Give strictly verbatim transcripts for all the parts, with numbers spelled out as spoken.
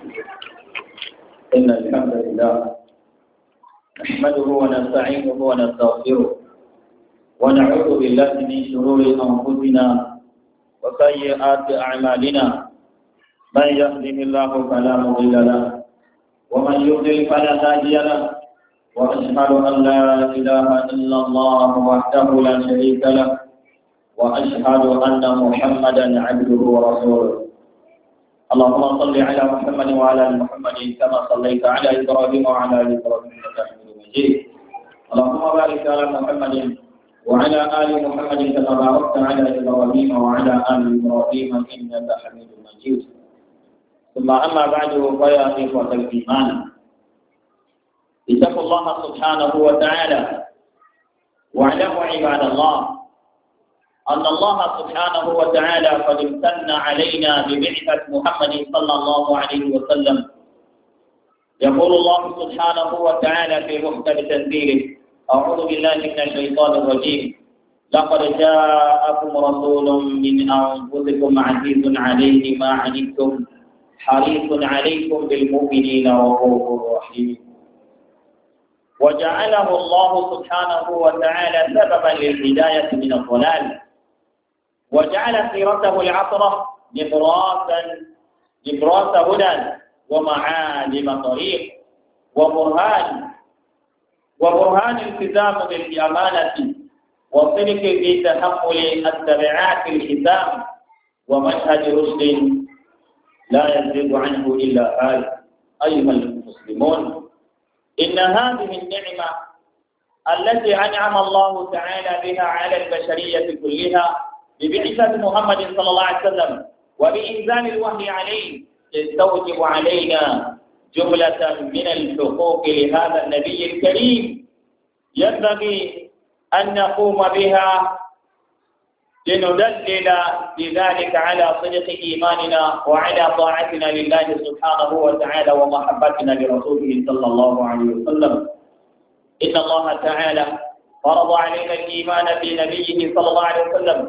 إن الحمد لله نحمده ونستعينه ونستغفره ونعوذ بالله من شرور أنفسنا وسيئات أعمالنا من يهده الله فلا مضل له ومن يضلل فلا هادي له وأشهد أن لا إله إلا الله وحده لا شريك له وأشهد أن محمدا عبده ورسوله اللهم صل على محمد وعلى ال محمد كما صليت على إبراهيم وعلى ال إبراهيم إنك حميد مجيد اللهم بارك على محمد وعلى آل محمد كما باركت على إبراهيم وعلى آل إبراهيم إنك حميد مجيد ثم أما بعد فيا إخوة الإيمان اتقوا الله سبحانه وتعالى واعلموا عباد الله أن الله سبحانه وتعالى قد امتن علينا ببعثة محمد صلى الله عليه وسلم يقول الله سبحانه وتعالى في محكم تنزيله أعوذ بالله من الشيطان الرجيم لقد جاءكم رسول من أنفسكم عزيز عليه ما عنتم حريص عليكم بالمؤمنين رؤوف رحيم وجعله الله سبحانه وتعالى سببا للهداية من الضلال وجعل سيرته العطرة نبراسا نبراس هدى ومعالم طريق وبرهان وبرهان التزام بالأمانة وصدق في تحمل التبعات الحسام ومشهد رشد لا يزيد عنه إلا هذا أيها المسلمون إن هذه النعمة التي أنعم الله تعالى بها على البشرية كلها ببعثة محمد صلى الله عليه وسلم وبإنزال الوحي عليه تستوجب علينا جملة من الحقوق لهذا النبي الكريم ينبغي أن نقوم بها لندلل بذلك على صدق إيماننا وعلى طاعتنا لله سبحانه وتعالى ومحبتنا لرسوله صلى الله عليه وسلم إن الله تعالى فرض علينا الإيمان بنبيه صلى الله عليه وسلم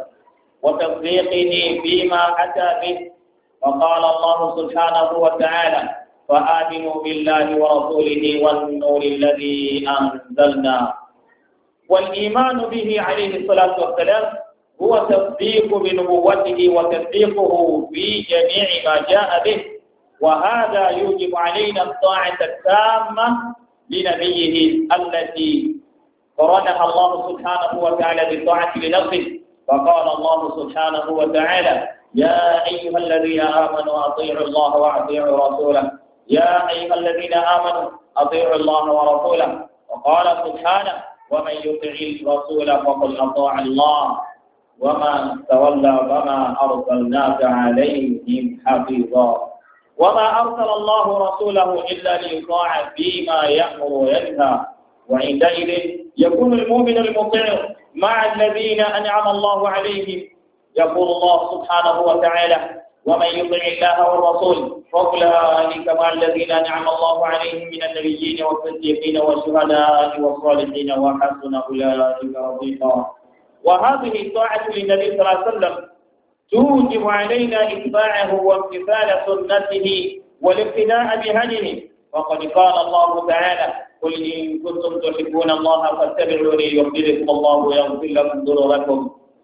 وتصديقه فيما أتى به وقال الله سبحانه وتعالى فآمنوا بالله ورسوله والنور الذي أنزلنا والإيمان به عليه الصلاة والسلام هو تصديق بنبوته وتصديقه في جميع ما جاء به وهذا يوجب علينا الطاعة التامة لنبيه التي قرنها الله سبحانه وتعالى بالطاعة لنفسه فقال الله سبحانه وتعالى يا أيها الذين آمنوا أطيعوا الله وأطيعوا رسوله يا أيها الذين آمنوا أطيعوا الله ورسوله وقال سبحانه ومن يطع الرسول فقد أطاع الله وما تولى وما أرسلناك عليهم حفيظا وما أرسل الله رسوله إلا ليطاع فيما يأمر وينهى وعندئذ يكون المؤمن المطيع مع الذين أنعم الله عليهم يقول الله سبحانه وتعالى ومن يطع الله والرسول فأولئك مع الذين أنعم الله عليهم من النبيين والصديقين والشهداء والصالحين وحسن أولئك رفيقا وهذه الطاعة للنبي صلى الله عليه وسلم توجب علينا إتباعه وامتثال سنته والاقتداء بهديه وقد قال الله تعالى قل إن كنتم تحبون الله فاتبعوني يحببكم الله ويغفر لكم ذنوبكم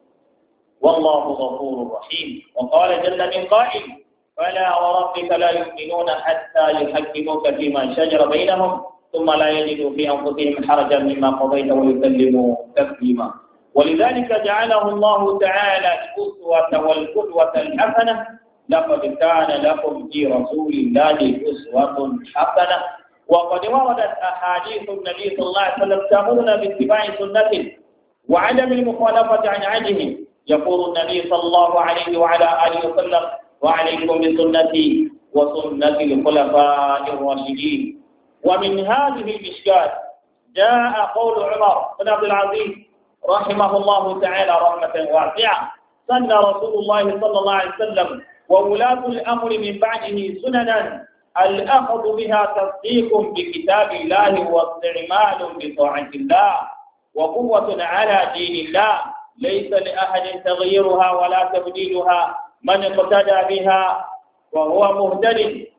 والله غفور رحيم وقال جل من قائل فلا وربك لا يؤمنون حتى يحكموك فيما شجر بينهم ثم لا يجدوا في أنفسهم حرجا مما قضيت ويسلموا تسليما ولذلك جعله الله تعالى الأسوة والقدوة الحسنة لقد كان لكم في رسول الله أسوة حسنة وقد وردت أحاديث النبي صلى الله عليه وسلم تأمرنا باتباع سنته وعدم المخالفة عن عهده يقول النبي صلى الله عليه وعلى آله وسلم وعليكم بسنتي وسنة الخلفاء الراشدين ومن هذه المشكات جاء قول عمر بن عبد العزيز رحمه الله تعالى رحمة واسعة سن رسول الله صلى الله عليه وسلم وولاة الأمر من بعده سننا الأخذ بها تصديق بكتاب الله واستعمال بطاعة الله وقوة على دين الله ليس لأحد تغييرها ولا تبديلها من اقتدى بها وهو مهتد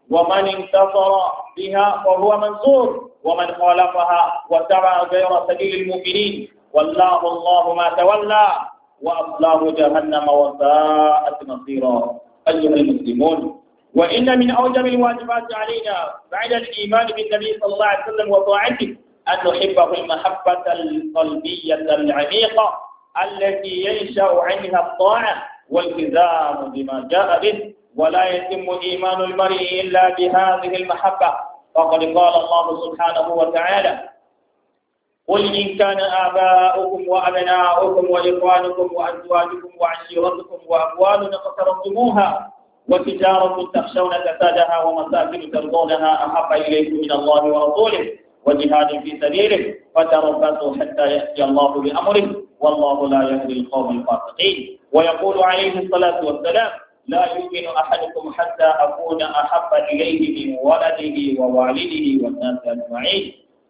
ومن انتصر بها فهو منصور، ومن خالفها واتبع غير سبيل المؤمنين والله الله ما تولى وأصلاه جهنم وساءت مصيرا. أيها المسلمون، وإن من أوجب الواجبات علينا بعد الإيمان بالنبي صلى الله عليه وسلم وطاعته أن نحبه المحبة القلبية العميقة التي ينشأ عنها الطاعة والالتزام بما جاء به، ولا يتم إيمان المرء إلا بهذه المحبة. فقد قال الله سبحانه وتعالى: قل إن كان آباؤكم وأبناؤكم وإخوانكم وأزواجكم وعشيرتكم وأموال اقترفتموها وتجارة تخشون كسادها ومساكن ترضونها أحب إليكم من الله ورسوله وجهاد في سبيله فتربصوا حتى يأتي الله بأمره والله لا يهدي القوم الفاسقين. ويقول عليه الصلاة والسلام: لا يؤمن أحدكم حتى أكون أحب إليه من ولده ووالده والناس أجمعين.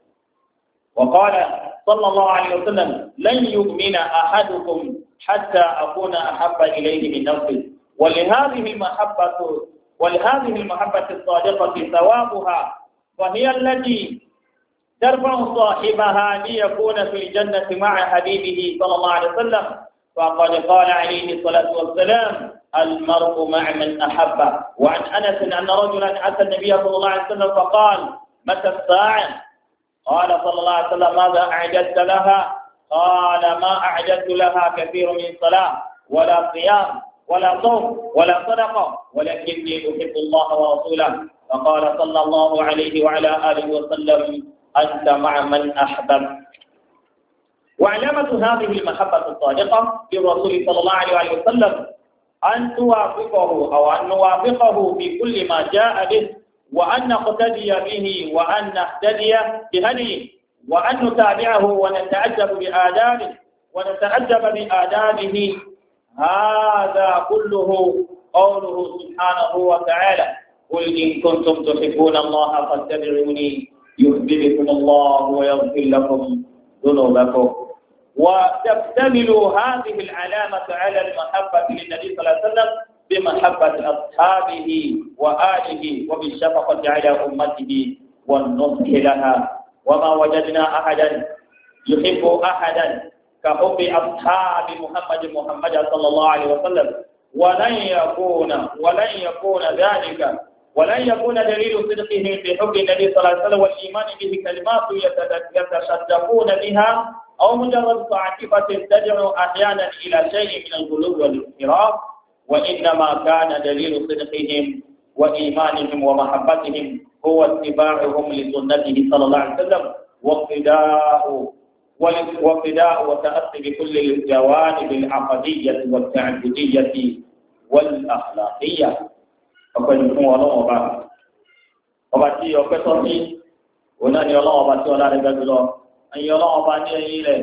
وقال صلى الله عليه وسلم: لن يؤمن أحدكم حتى أكون أحب إليه من نفسه. ولهذه المحبة ولهذه المحبة الصادقة ثوابها، وهي التي ترفع صاحبها ليكون في الجنة مع حبيبه صلى الله عليه وسلم. فقد قال عليه الصلاة والسلام: المرء مع من أحبه. وعن أنس أن رجلا أتى النبي صلى الله عليه وسلم فقال: متى الساعة؟ قال صلى الله عليه وسلم: ماذا أعددت لها؟ قال: ما أعددت لها كثير من صلاة ولا صيام ولا صوم ولا صدقة، ولكني أحب الله ورسوله. فقال صلى الله عليه وعلى آله وسلم: أنت مع من أحببت. وعلامة هذه المحبة الصادقة للرسول صلى الله عليه وسلم أن توافقه أو أن نوافقه في كل ما جاء به، وأن نقتدي به، وأن نهتدي بهديه، وأن نتابعه ونتعجب بآدابه ونتعجب بآدابه. هذا كله قوله سبحانه وتعالى: قل إن كنتم تحبون الله فاتبعوني يحببكم الله ويغفر لكم ذنوبكم. وتكتمل هذه العلامة على المحبة للنبي صلى الله عليه وسلم بمحبة أصحابه وآله وبالشفقة على أمته والنصح لها. وما وجدنا أحدا يحب أحدا كحب أصحاب محمد محمد صلى الله عليه وسلم، ولن يكون ولن يكون ذلك ولن يكون دليل صدقه في حب النبي صلى الله عليه وسلم والإيمان به كلمات يتصدقون بها أو مجرد عاطفة تدعو أحيانا إلى شيء من الغلو والانحراف، وإنما كان دليل صدقهم وإيمانهم ومحبتهم هو اتباعهم لسنته صلى الله عليه وسلم واقتداء واقتداء وتأسي بكل الجوانب العقدية والتعبدية والأخلاقية. ọpẹ́ ni fún Ọlọ́run ọba ọba tí ọpẹ́ tọ́ sí òun náà ni Ọlọ́run ọba tí ọlá rẹ̀ gbẹdú lọ ẹ̀yin Ọlọ́run ọba ní ẹ̀yìn rẹ̀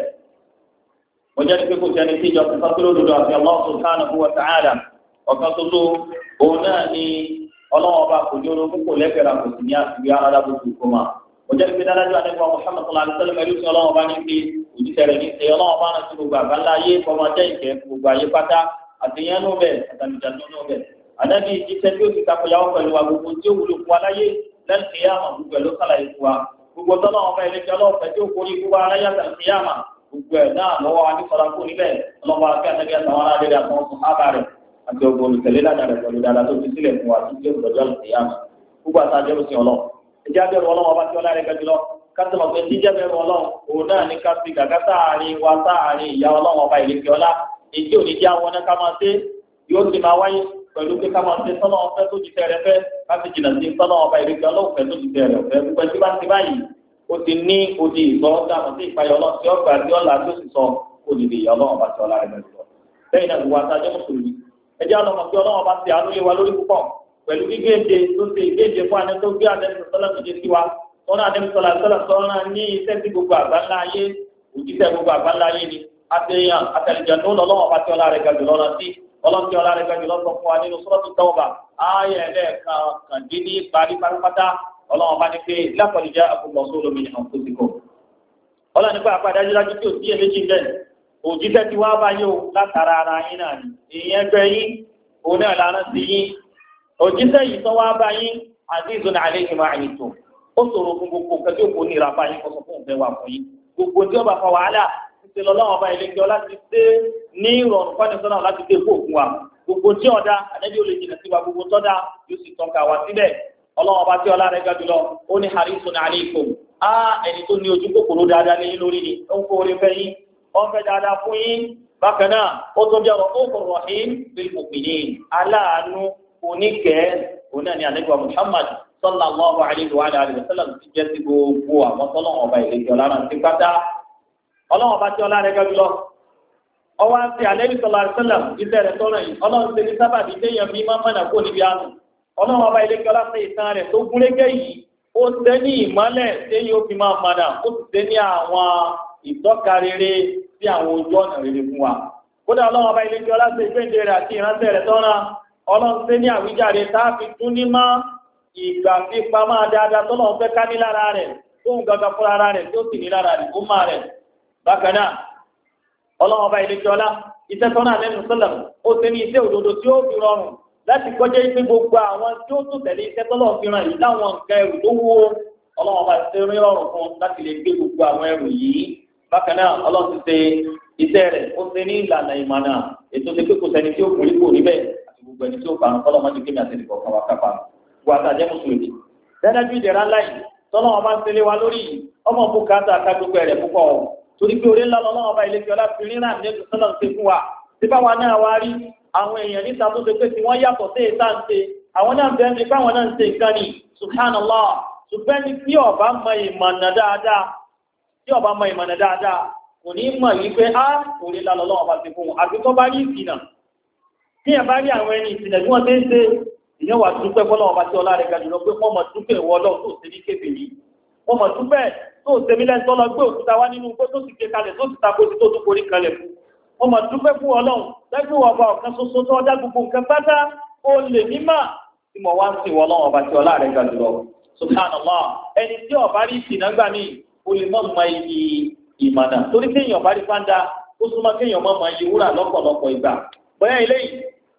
mo jẹ́ ní pé kò sẹ́ni tí ìjọ fífọ́ tó lòdùdù àti Allah subhanahu wa ta'ala ọ̀kan tó òun náà ni Ọlọ́run ọba kò ní orogún kò lẹ́gbẹ̀rẹ̀ kò sì ní àṣìbí arábùkù kò mà mo jẹ́ ní pé dáadáa nípa Muhammad sallallahu alaihi wasallam ẹlú sí Ọlọ́run ọba ní pé òjíṣẹ́ rẹ̀ ní ṣe Ọlọ́run ọba náà sí gbogbo àgbáńlá ayé kọ́mọ jẹ́ ìkẹ́ gbogbo ayé pátá àtìyẹn nù bẹ́ẹ̀ àtàlùjànnú nù bẹ́ẹ̀ ànábì ìjíṣẹ́ tí ó ti kakọ̀yàwó pẹ̀lú wa gbogbo tí ó wúlò fún wa láyé lẹ́nu kìyàmà gbogbo ẹ̀ ló sàlàyé fún wa gbogbo tọ́lá ọmọ ẹlẹ́jọ́ ọlọ́ọ̀fẹ́ tí ó kórè fún wa aláyà tàbí kìyàmà gbogbo ẹ̀ náà lọ́wọ́ anífọ̀lá kó níbẹ̀ ọlọ́wọ́ akẹ́ àtàbí àtàwọn aráàlú àtàwọn sùn ábà rẹ̀ àti ògbó olùtẹ̀lé ládàá rẹ̀ pẹ̀lú dáadáa tó fi sílẹ̀ fún wa tí ó gbọdọ̀ kìyàmà gbogbo àtàjẹ́ òsì ọlọ́ ìjà bẹ̀rù ọlọ́wọ́ bá tí ọlá rẹ̀ gẹ́gẹ́ lọ kásìmọ̀ pé jíjẹ́ bẹ̀rù ọlọ́run òun náà ní kásì gàgá sáàárín wa sáàárín ìyá ọlọ́run ọba ìlẹ́kẹ̀ ọlá èyí ò ní jẹ́ àwọn náà ká máa ṣe yóò sì máa wáyé pẹ̀lú pé ká máa ṣe sọ́nà ọ̀fẹ́ tó ti tẹ̀rẹ̀ fẹ́ láti jìnnà sí sọ́nà ọba ìrèké ọlọ́ọ̀fẹ́ tó ti tẹ̀rẹ̀ ọ̀fẹ́ gbogbo ẹtí bá ti báyìí ó ti ní odi ìsọ dáhùn sí ìpayọ̀ ọlọ́run tí ọgbà tí ọ̀là tó sì sọ òdìdí ìyá ọlọ́run bá ti ọlá rẹ̀ lọ. lẹ́yìn náà gbogbo àtàjẹ́ mùsùlùmí ẹjẹ́ ọlọ́mọ pé ọlọ́run bá ti àánú lé wa lórí púpọ̀ pẹ̀lú gígéde tó ṣe ìgéde fún àná tó gbé àdẹ́sọ̀ sọ́lá tó dé sí wa tọ́nà àdẹ́sọ̀ sọ́lá sọ́lá ní iṣẹ́ tí gbogbo àgbáńlá ayé òjíṣẹ́ gbogbo àgbáńlá ayé ni àtẹ̀yàn àtẹ̀lẹ̀jẹ̀ ní ọlọ́run bá ti ọlá rẹ̀ gàdù lọ́nà sí ọlọ́run tí ọlá rẹ̀ gbẹ́jú lọ́sọ̀ fún wa nínú Suratu Tawbah ayé ẹlẹ́ẹ̀kan kàndínní parí pátápátá ọlọ́run bá ní pé laqad ja'akum rasulun min anfusikum. ọlọ́run nípa àpá dájúdájú tí ò sí èméjì bẹ́ẹ̀ òjíṣẹ́ ti wá bá yín o látara ara yín náà ni ìyẹn ẹgbẹ́ yín òun náà lára sí yín òjíṣẹ́ yìí tó wá bá yín azizun alayhi ma anittum ó sọ̀rọ̀ fún gbogbo nǹkan tí ó kò ní ìràpá yín kọ́sọ́ fún òfin wà fún yín gbogbo tí ó bá fa wàhálà ṣe lọ́wọ́ ọba ìlẹ́jọ́ láti dé ní ìrọ̀rùn fánisọ́nà láti dé kó òkun wa gbogbo tí ọ̀dà àdẹ́bí ò lè jìnà sí wa gbogbo tọ́da yóò sì tọ́ka wa síbẹ̀ ọlọ́wọ́ ọba tí ọlá rẹ̀ ga jùlọ ó ní harisun alaykum á ẹni tó ní ojú kòkòrò dáadáa lé yín lórí ni ó ń kó orí fẹ́ yín ó ń fẹ́ dáadáa fún yín bákan náà ó tó jẹ́ ọ̀rọ̀ ó kọ̀rọ̀ rahim bil mu'minin aláàánú oníkẹ́ òun náà ni àlejò Muhammad sallallahu alayhi wa alihi wa sallam ti jẹ́ sí gbogbo àwọn tọ́lọ́wọ́ ọba ìlẹ́jọ́ lára ti pátá ọlọ́wọ́ ọba tí ọlá rẹ̀ ga jùlọ ọwọ́ àti àlẹ́bí sọ̀rọ̀ àṣẹlẹ̀m iṣẹ́ rẹ̀ tọ́rọ̀ yìí ọlọ́run ṣe ní sábàbí téèyàn bí máa mọ̀nà kó níbi àánú ọlọ́run ọba ilé kíọ́lá ṣe ìtàn rẹ̀ tó gúnrégé yìí ó ṣe ní ìmọ́lẹ̀ téèyàn ó fi máa mọ̀nà ó sì ṣe ní àwọn ìtọ́ka rere sí àwọn ojú ọ̀nà rere fún wa kódà ọlọ́run ọba ilé kíọ́lá ṣe ìgbéǹde rẹ̀ àti ìránṣẹ́ rẹ̀ tọ́ra ọlọ́run ṣe ní àwíjàre tá a fi tún ní má ìgbà fipá máa dáadáa tọ́lọ́run fẹ́ ká ní lára rẹ̀ tóun gangan fún ara rẹ̀ tó sì ní lára rẹ̀ ó máa rẹ̀ bákan náà ọlọ́wọ́ ọba ilé jọlá iṣẹ́ tọ́nà lẹ́nu sọ́lá ó ṣe ní iṣẹ́ òdodo tí ó fi rọrùn láti kọjá ipe gbogbo àwọn tí ó tún tẹ̀lé iṣẹ́ tọ́lọ̀ fi ràn yìí láwọn nǹkan ẹrù tó wúwo ọlọ́wọ́ ọba ṣe rí rọrùn fún láti lè gbé gbogbo àwọn ẹrù yìí bákan náà ọlọ́run ti ṣe iṣẹ́ rẹ̀ ó ṣe ní ìlànà ìmọ̀nà ètò ṣe pé kò sẹ́ni tí ó kún nípò níbẹ̀ àti gbogbo ẹni tí ó parun kọ́lọ́ mọ́jú kémi àti ìdìbò kan wá kápá wà á jẹ́ mùsùlùmí dáadájú ìdẹ̀ra ńlá yìí tọ́lọ́ ọba ń ṣẹlẹ̀ wa lórí ọmọ bùkátà ká gbogbo ẹ̀rẹ̀ púpọ̀ torí pé orí ńlá lọ́wọ́ ọba ilé fiọlá fi rí náà nínú sọ́nà ṣe fún wa tí báwa náà wá rí àwọn èèyàn níta tó ṣe pé tí wọ́n yàtọ̀ sí èta ń ṣe àwọn náà bẹ́ẹ̀ ní báwọn náà ń ṣe nǹkan ní subhanallah ṣùgbọ́n ní tí ọba mọ ìmọ̀nà dáadáa tí ọba mọ ìmọ̀nà dáadáa kò ní mọ̀ wípé á orí ńlá lọ́wọ́ ọba ti fún wọn àti tó bá rí ìsìnà tí ẹ bá rí àwọn ẹni ìsìnà tí wọ́n ti ń ṣe ìyẹn wà dúpẹ́ fọlọ́ ọba tí ọlá rẹ̀ ga jùlọ pé wọ́n mọ̀ dúpẹ́ ìwọ ọlọ́run tó ṣe ní kébìrì wọ́n mọ̀ dúpẹ́ tó tẹ̀mílẹ̀ tọ́lọ gbé òkúta wá nínú igbó tó sì ké kalẹ̀ tó sì ta kó sí tó tó forí kalẹ̀ fún wọ́n mọ̀ dúpẹ́ fún ọlọ́run lẹ́gbẹ́ wọ̀ ọba ọ̀kan ṣoṣo tó ọjà gbogbo nǹkan pátá ó lè mímà tí mo wá ń sìn wọ́n lọ́wọ́ ọba tí ọlá rẹ̀ ga jùlọ subhanallah ẹni tí ọba rí ìsìnà gbà mí ó lè mọ̀ mọ iyì ìmọ̀nà torí kéèyàn ọba rí fáńdà ó súnmọ́ kéèyàn mọ̀ mọ iyì wúrà lọ́pọ̀lọpọ̀ ìgbà bóyá eléyìí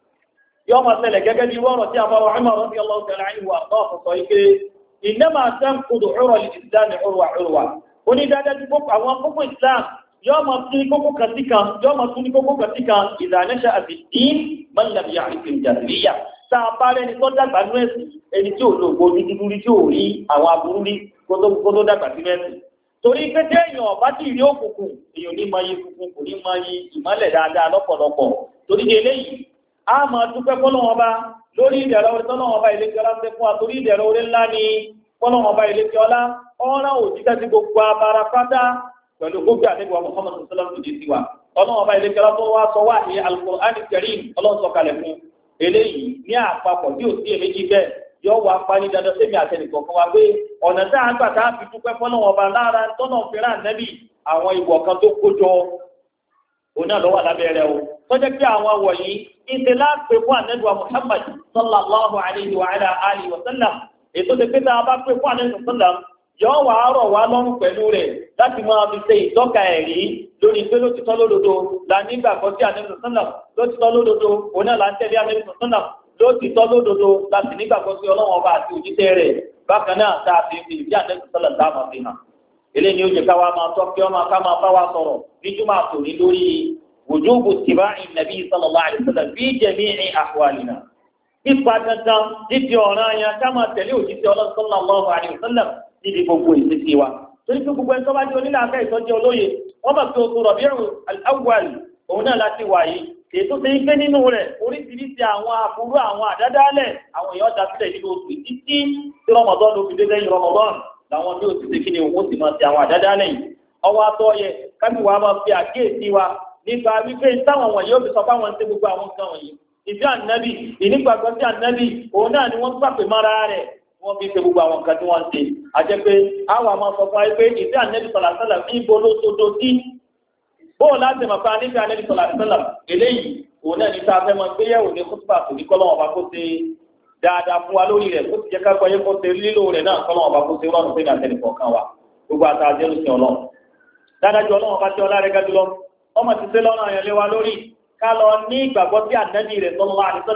yọ ọmọ ṣẹlẹ̀ gẹ́gẹ́ bí wọ́rọ̀ tí a bá wà Umar radiyallahu ta'ala anhu wà bá ọ̀sọ̀ ike ìnáma tanqudu urwa al-islam urwa urwa onídàádájú gbogbo àwọn kókó islam yóò máa tún ní kókó kan sí kan yóò máa tún ní kókó kan sí kan idha nasha'a fi-d-din man lam ya'rif al-jahiliyya tá a bá rẹni tó dàgbà nú ẹ̀sìn ẹni tí ò lo ògbó dúdú rí tí ò rí àwọn aburú rí kó tó dàgbà sí mẹ́sìn torí pé téèyàn ọba tí ìrí òkùnkùn èèyàn ní máa yí funfun kò ní máa yí ìmọ́lẹ̀ dáadáa lọ́pọ̀lọpọ̀ torí eléyìí a máa dúpẹ́ fọ́lọ́wọ́n bá lórí ìdẹ̀rọ orí tọ́lọ́wọ́n bá ilé kíọ́lá ń tẹ́ fún wa torí ìdẹ̀rọ orí ńlá ni fọ́lọ́wọ́n bá ilé kíọ́lá ọ̀ràn òjíṣẹ́ sí gbogbo abara pátá pẹ̀lú gbogbo àdébò Muhammad sallallahu alaihi wasallam wa ọlọ́wọ́n bá ilé kíọ́lá tó wá sọ wá ní Al-Qur'an Al-Karim ọlọ́run sọ kalẹ̀ fún eléyìí ní àpapọ̀ tí ò sí èméjì bẹ́ẹ̀ yọ wá parí dandan sẹ́mi àtẹnìkọ̀ kan wá pé ọ̀nà tá a gbà tá a fi dúpẹ́ fọ́lọ́wọ́n bá lára tọ́nà fẹ́ràn nẹ́bì àwọn ìwọ̀ kan tó kójọ òun náà lọ́wọ́ lábẹ́rẹ́ o tọ́jẹ́ pé àwọn wọ̀nyí ìṣe láàpẹ̀ fún ànẹ́dùwà Muhammad sallallahu alayhi wa ala alihi wa sallam ètò ti pé tá a bá pè fún ànẹ́dùwà sallam yọ wà á rọ̀ wá lọ́rùn pẹ̀lú rẹ̀ láti máa fi ṣe ìtọ́ka ẹ̀rí lórí pé ló ti tọ́ lódodo la nígbàgbọ́ sí ànẹ́dùwà sallam ló ti tọ́ lódodo òun náà là ń tẹ̀lé ànẹ́dùwà sallam ló ti tọ́ lódodo láti nígbàgbọ́ sí ọlọ́wọ́n ọba àti òjíṣẹ́ rẹ̀ bákan náà tá a fi fi ìdí ànẹ́dùwà sallam dá máa fi hàn eléyìí ó jẹ́ ká wá máa tọ́ kí ọmọ ká máa bá wa sọ̀rọ̀ níjúmọ̀ àtòrí lórí وجوب اتباع النبي صلى الله عليه وسلم في جميع أحوالنا ipa dandan dídí ọ̀ràn yẹn ká máa tẹ̀lé òjíṣẹ́ Ọlọ́run sallallahu alaihi wasallam níbi gbogbo ìṣesí wa torí pé gbogbo ẹni tó bá jẹ́ onílà aká ìtọ́jú olóye wọ́n mọ̀ pé oṣù Rabi'ul Awwal òun náà láti wà yìí ètò ṣe ń gbé nínú rẹ̀ oríṣiríṣi àwọn àbúrú àwọn àdádálẹ̀ àwọn èèyàn dá sílẹ̀ nínú oṣù títí tí Ramadan ló fi dé lẹ́yìn Ramadan làwọn bí ó ti ṣe kí ni òun sì máa ṣe àwọn àdádálẹ̀ yìí ọwọ́ atọ́ yẹ kábíwá máa fi àkíyèsí wa nípa wípé táwọn wọ̀nyí ó fi sọ fáwọn ń tẹ gbogbo àwọn nǹkan wọ̀nyí ìfẹ́ ànábì ìnígbàgbọ́ sí ànábì òun náà ni wọ́n ń pàpè mọ́ra rẹ̀ wọ́n fi ṣe gbogbo àwọn nǹkan tí wọ́n ń ṣe àjẹ́ pé àwọn àmọ́ sọ fún wa pé ìfẹ́ ànábì sọ̀lá sọ́lá ní ibo ló sodo sí bóun láti mọ̀ pé ànífẹ́ ànábì sọ̀lá sọ́lá eléyìí òun náà ní tá a fẹ́ mọ gbéyàwó ní kútùbà kò ní kọ́lọ́wọ́n bá kó ṣe dáadáa fún wa lórí rẹ̀ kó ti jẹ́ ká gbọ́ yẹ kó ṣe lílo rẹ̀ náà kọ́lọ́wọ́n bá kó ṣe rọrùn pé ní àtẹnìkọ̀ọ̀kan wa gbogbo àtàjẹ́ ló ṣe ọlọ́run dáadáa ju ọlọ́run bá ti ọlá rẹ̀ gájú lọ ọmọ ti ṣe lọ́nà àyàn lé wa lórí ká lọ ní ìgbàgbọ́ sí ànábì rẹ̀ sallallahu alaihi wasallam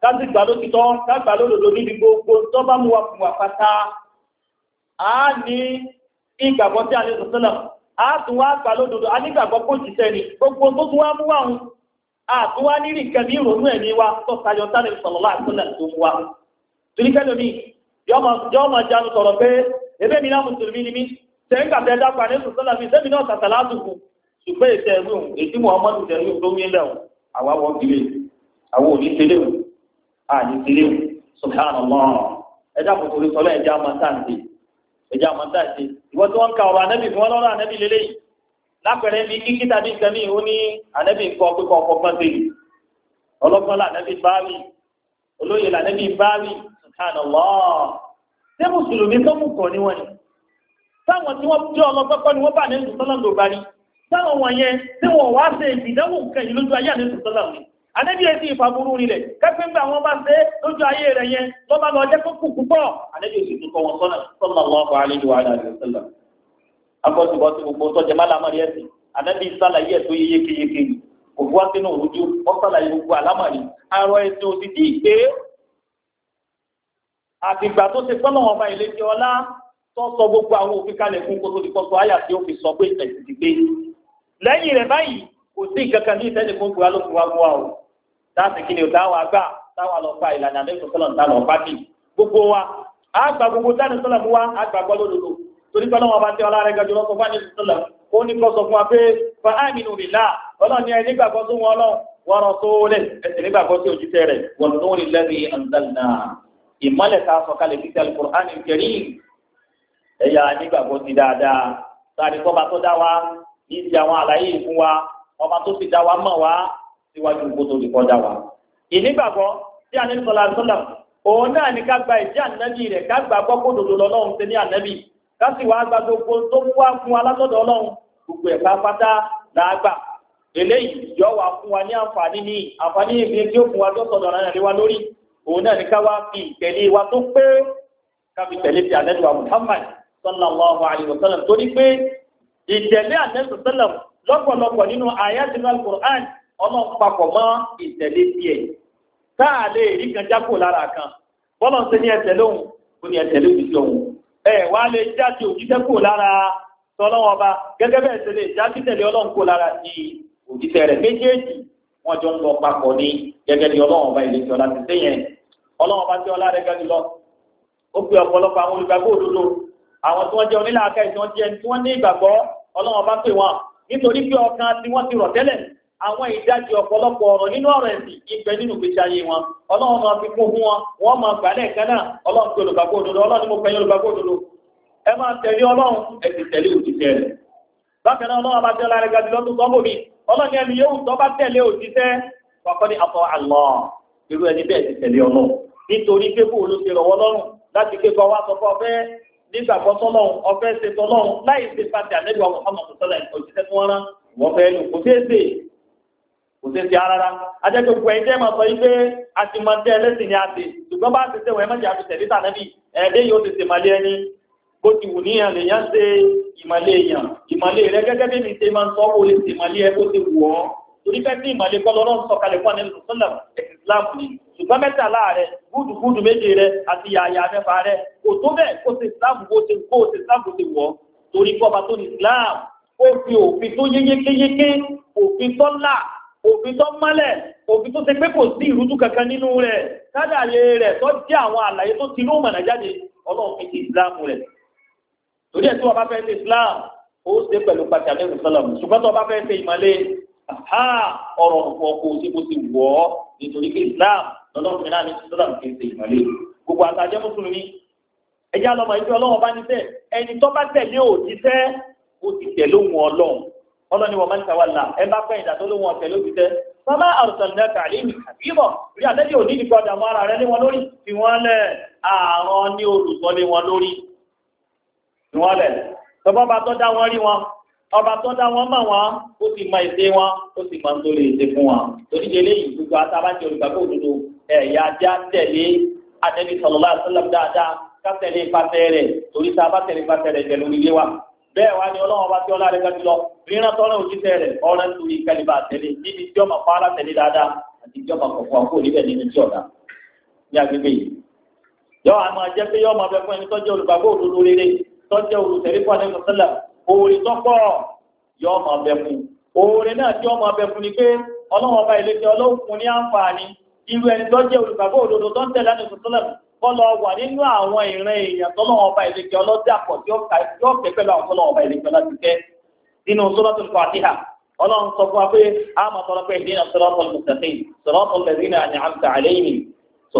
káàsì gbà ló ti tọ́ káàgbà lódodo níbi gbogbo tó bá mú wa fún wa pátá a ní ìgbàgbọ́ tí a lè sọ sọ́nà a tún wá gbà lódodo a nígbàgbọ́ kó jìṣẹ́ ni gbogbo tó tún wá mú wa hùn a tún wá nírí nǹkan ní ìrònú ẹ̀mí wa tó tayọ sáré sallallahu alaihi wasallam tó mú wa torí kẹ́lò mi yọ́ máa jánu sọ̀rọ̀ pé ebe mi náà mùsùlùmí ni mí tẹ́ ń gbàtẹ́ dápa ní sọ̀sọ́lá mi sẹ́mi náà sàtàlá àtùkù ṣùgbọ́n ètò ẹ̀rù ètí Muhammadu tẹ̀lé tó ń yẹ́lẹ̀ àwọn àwọn ìlé àwọn òní tẹ́lẹ̀ àní tẹ́lẹ̀ subhanallah ẹjá kò torí sọlọ́ ẹjá mọ́tàǹtì ẹjá mọ́tàǹtì ìwọ́n tí wọ́n ń ka ọ̀rọ̀ anẹ́bì fún wọn lọ́rọ̀ anẹ́bì lélẹ́yìí lápẹ̀rẹ̀ bí kíkí tàbí nǹkan ní ó ní anẹ́bì nǹkan pípọ̀ ọkọ̀ọ̀kan tẹ̀lé ọlọ́gbọ́n lànẹ́bì báwì olóyè lànẹ́bì báwì subhanallah ṣé mùsùlùmí tó mú kọ́ ni wọ́n ni táwọn tí wọ́n jẹ́ ọlọ́gbọ́pọ́ ni wọ́n bá ní ìsọ̀sọ́lá ló bá rí táwọn wọ̀nyẹn tí wọ́n wá ṣe ìdánwò nǹkan yìí lójú ayé àní ìsọ̀sọ́lá ni anẹ́bí ẹ̀sìn ìfàbúrú rílẹ̀ kápẹ́ ńgbà wọn bá ṣe lójú ayé rẹ̀ yẹn lọ́ bá lọ jẹ́ kó kù púpọ̀ anẹ́bí ẹ̀sìn tó kọ́ wọn sọ́nà sallallahu alaihi wa alihi wasallam. akọ́sibọ́sí gbogbo tọ́jà má lámàrí ẹ̀sìn anẹ́bí sálàyé ẹ̀ tó yé yékéyéké òfú wá sínú òrùjú wọ́n sálàyé gbogbo àlámàrí àrọ̀ ẹ̀sìn òsì tí ì pé àtìgbà tó ṣe pọ́nà wọn bá ilé tí ọlá tó sọ gbogbo àwọn òfin kalẹ̀ fún kótó ti kọ́sọ àyà tí ó fi sọ pé ẹ̀sìn ti gbé lẹ́yìn rẹ̀ báyìí kò sí ìkankan ní ìtẹ́lẹ̀ fún ìgbà ló fi wá fún wa o láti kí ni ò táwọn àgbà táwọn lọ fa ìlànà àdéhùn sọlọ ń ta lọ bá bì gbogbo wa àgbà gbogbo táwọn sọlọ mú wa àgbà gbọ́ lódodo torí pé ọlọ́wọ́n bá tẹ ọlá rẹ̀ gàdúrà sọ fún àdéhùn sọlọ ó ní kó sọ fún wa pé fa aminu billah ọlọ́ni ẹ nígbàgbọ́ tó wọn lọ wa rasulih ẹsẹ̀ nígbàgbọ́ sí òjíṣẹ́ rẹ̀ wan nuril ladhi anzalna ìmọ̀lẹ̀ ká sọ kalẹ̀ títí al-Qur'an al-Karim ẹ̀yà nígbàgbọ́ sí dáadáa sáré kọ́ba tó dá wa ní ti àwọn àlàyé ìfún wa ọba tó ti dá wa mọ̀ wá síwájú kó tó lè kọjá wa. ìnígbàgbọ́ tí a ní sọlá sọlá òun náà ní ká gba ìdí ànábì rẹ̀ ká gbà gbọ́ kó dòdò lọ́lọ́run ṣe ní ànábì ká sì wá gba gbogbo tó wá fún wa látọ̀dọ̀ ọlọ́run gbogbo ẹ̀ka pátá làágbà eléyìí yọ wá fún wa ní àǹfààní ní àǹfààní ìgbìyànjú tí ó fún wa tó sọ̀dọ̀ ọ̀rọ̀ rẹ̀ wá lórí òun náà ní ká wá fi ìtẹ̀lé wa tó pé ká fi tẹ̀lé ti ànábì wa Muhammad sallallahu alayhi wa sallam torí pé ìtẹ̀lé ànábì sallam lọ́pọ̀lọpọ̀ nínú àyátínú al-Qur'an ọlọ́run papọ̀ mọ́ ìtẹ̀lé tiẹ̀ táà lè rí kan jákò lára kan bọ́lọ̀ ń ṣe ní ẹ̀tẹ̀ lóhun kò ní ẹ̀tẹ̀ lóhun sí ohun ẹ̀ wá lè jáde òjíṣẹ́ kò lára tọ́lọ́wọ́ ọba gẹ́gẹ́ bẹ́ẹ̀ ṣe lè já títẹ̀lé ọlọ́run kò lára ti òjíṣẹ́ rẹ̀ méjèèjì wọ́n jọ ń lọ papọ̀ ní gẹ́gẹ́ bí ọlọ́run ọba ilé ìjọba ti sé yẹn ọlọ́run ọba tí ọlá rẹ̀ gẹ́gẹ́ lọ ó pe ọ̀pọ̀lọpọ̀ àwọn olùgbàgbọ́ òdodo àwọn tí wọ́n jẹ́ onílàákà tí wọ́n jẹ́ tí wọ́n ní ìgbàgbọ́ ọlọ́run ọba pè wọ́n nítorí pé ọkàn tí wọ́n ti rọ̀ tẹ́lẹ̀ àwọn ìdájì ọ̀pọ̀lọpọ̀ ọ̀rọ̀ nínú ọ̀rọ̀ ẹ̀sìn ìgbẹ́ nínú ìgbésí ayé wọn ọlọ́run máa fi kún fún wọn wọ́n máa gbà lẹ́ẹ̀kan náà ọlọ́run pé olùgbàgbọ́ òdodo ọlọ́run ni mo pẹ̀yìn olùgbàgbọ́ òdodo ẹ máa tẹ̀lé ọlọ́run ẹ sì tẹ̀lé òjíṣẹ́ rẹ̀ bákan náà ọlọ́run bá tẹ́ lára gàdú lọ́dún sọ́mọ́ mi ọlọ́run ẹni yóò tọ́ bá tẹ̀lé òjíṣẹ́ kọ́kọ́ ní àtọ́ àlọ́ irú ẹni bẹ́ẹ̀ ti tẹ̀lé ọlọ́run nítorí pé kó ló ti rọ̀wọ́ lọ́rùn láti pé kọ́ wá sọ fún ọfẹ́ nígbàgbọ́ sọ́lọ́run ọfẹ́ ṣe tọ́lọ́run láì ṣe pàtẹ àlejò àwọn ọmọ sọ́lá òjíṣẹ́ tí wọ́n rán wọ́n fẹ́ lù kò ṣeé ṣe kò ṣeé ṣe rárá ajẹ́pẹ́ gbogbo ẹ̀jẹ̀ máa sọ yí pé a ti máa tẹ́ ẹlẹ́sìn ni a ti ṣùgbọ́n bá ti ṣe wọ́n ẹ̀mẹ́jì àti tẹ̀lé tànẹ́bì ẹ̀ẹ́dẹ́ yóò ti ṣe màlẹ́ ẹni bó ti wù níyàn lèyàn ṣe ìmàlẹ́ èèyàn ìmàlẹ́ rẹ gẹ́gẹ́ bí mi ṣe máa ń sọ wò lè ṣe ìmàlẹ́ ẹ bó ti wù ọ́ torí fẹ́ sí ìmàlẹ́ kọ́ lọ́rọ́ sọ kalẹ̀ fún ànílùú sọ́lá ẹ̀sìn Islam ni ṣùgbọ́n mẹ́tàlá rẹ gúdùgúdù méje rẹ àti yàyà mẹ́fà rẹ kò tó bẹ́ẹ̀ kó ṣe Islam bó ṣe kó ṣe Islam bó ṣe wọ̀ torí kọ́ba tó ní Islam ó fi òfin tó yékéyéké òfin tó là òfin tó mọ́lẹ̀ òfin tó ṣe pé kò sí ìrújú kankan nínú rẹ̀ kádàlé rẹ̀ tó jẹ́ àwọn àlàyé tó ti ló mọ̀nà jáde ọlọ́run fi ti Islam rẹ̀ torí ẹ̀ tí wọ́n bá fẹ́ ṣe Islam ó ṣe pẹ̀lú pàtàkì àmì ìsọlọ́mù ṣùgbọ́n tí wọ́n bá fẹ́ ṣe ìmọ̀lẹ́ ọ̀rọ̀ ọ̀pọ̀ kò sí bó ti wọ̀ ọ́ nítorí pé Islam lọ́lọ́run náà ní ìsọlọ́mù kì í ṣe ìmọ̀lẹ́ gbogbo àtàjẹ́ mùsùlùmí ẹjẹ́ àlọ́mọ ìfẹ́ ọlọ́run bá níṣẹ́ ẹni tó bá tẹ̀lé òjíṣẹ́ ó ti tẹ̀lé òun ọlọ́run ọlọ́ni wọ́n máa ń tawàlà ẹ bá fẹ́ ìdá tó lóhun ọ̀tẹ̀ ló fi tẹ́ sọ́mà arsalnaka alayhim hafiza rí àtẹ́jẹ́ òní ìdíkọ̀ ọjà mọ́ ara rẹ lé wọn lórí fi wọ́n lẹ̀ àrùn ní olùsọ lé wọn lórí fi wọ́n lẹ̀ tọ́bọ́ bá tọ́ dá wọn rí wọn ọba tó dá wọn mọ̀ wọn ó sì mọ ìṣe wọn ó sì mọ nítorí ìṣe fún wọn torí eléyìí gbogbo àtàbájẹ olùgbàgbọ́ òdodo ẹ̀yà ajá tẹ̀lé Ànábì sallallahu alaihi wasallam dáadáa ká tẹ̀lé ipasẹ̀ rẹ̀ torí tá a bá tẹ̀lé ipasẹ̀ rẹ̀ jẹ̀ lórí ilé wa bẹ́ẹ̀ wá ní ọlọ́wọ́n bá tí ọlá rẹ̀ gbájú lọ ríran tọ́lá òjíṣẹ́ rẹ̀ ọ̀rẹ́ nítorí kálíbà tẹ̀lé níbi tí ọmọ pààlà tẹ̀lé dáadáa àti tí ọmọ kọ̀ọ̀kan kó níbẹ̀ nínú tí ọ̀dà ní agbègbè yìí yọ àmọ́ jẹ́ pé yọ ọmọ abẹ fún ẹni tó jẹ́ olùgbàgbọ́ òdodo rere tó jẹ́ olùtẹ̀lé fún ẹni sọ́lá oore tọ́pọ̀ yọ ọmọ abẹ fún oore náà tí ọmọ abẹ fún ni pé ọlọ́wọ́n ọba ìlẹ́jọ́ ọlọ́wọ́ fún ní àǹfààní irú ẹni tó jẹ́ olùgbàgbọ́ òdodo tó ń tẹ̀lé ẹni sọ́lá kọlọ wà nínú àwọn ìran èèyàn tọ́lọ́wọ́n ọba ìlẹ́jọ́ ọlọ́dàpọ̀ tí ó kẹ́ pẹ̀lú àwọn tọ́lọ́wọ́n ọba ìlẹ́jọ́ láti kẹ́ nínú Suratul Fatiha ọlọ́run sọ fún wa pé a máa sọ̀rọ̀ pé ìdíná siratal mustaqim siratal ladhina an'amta alayhim sọ.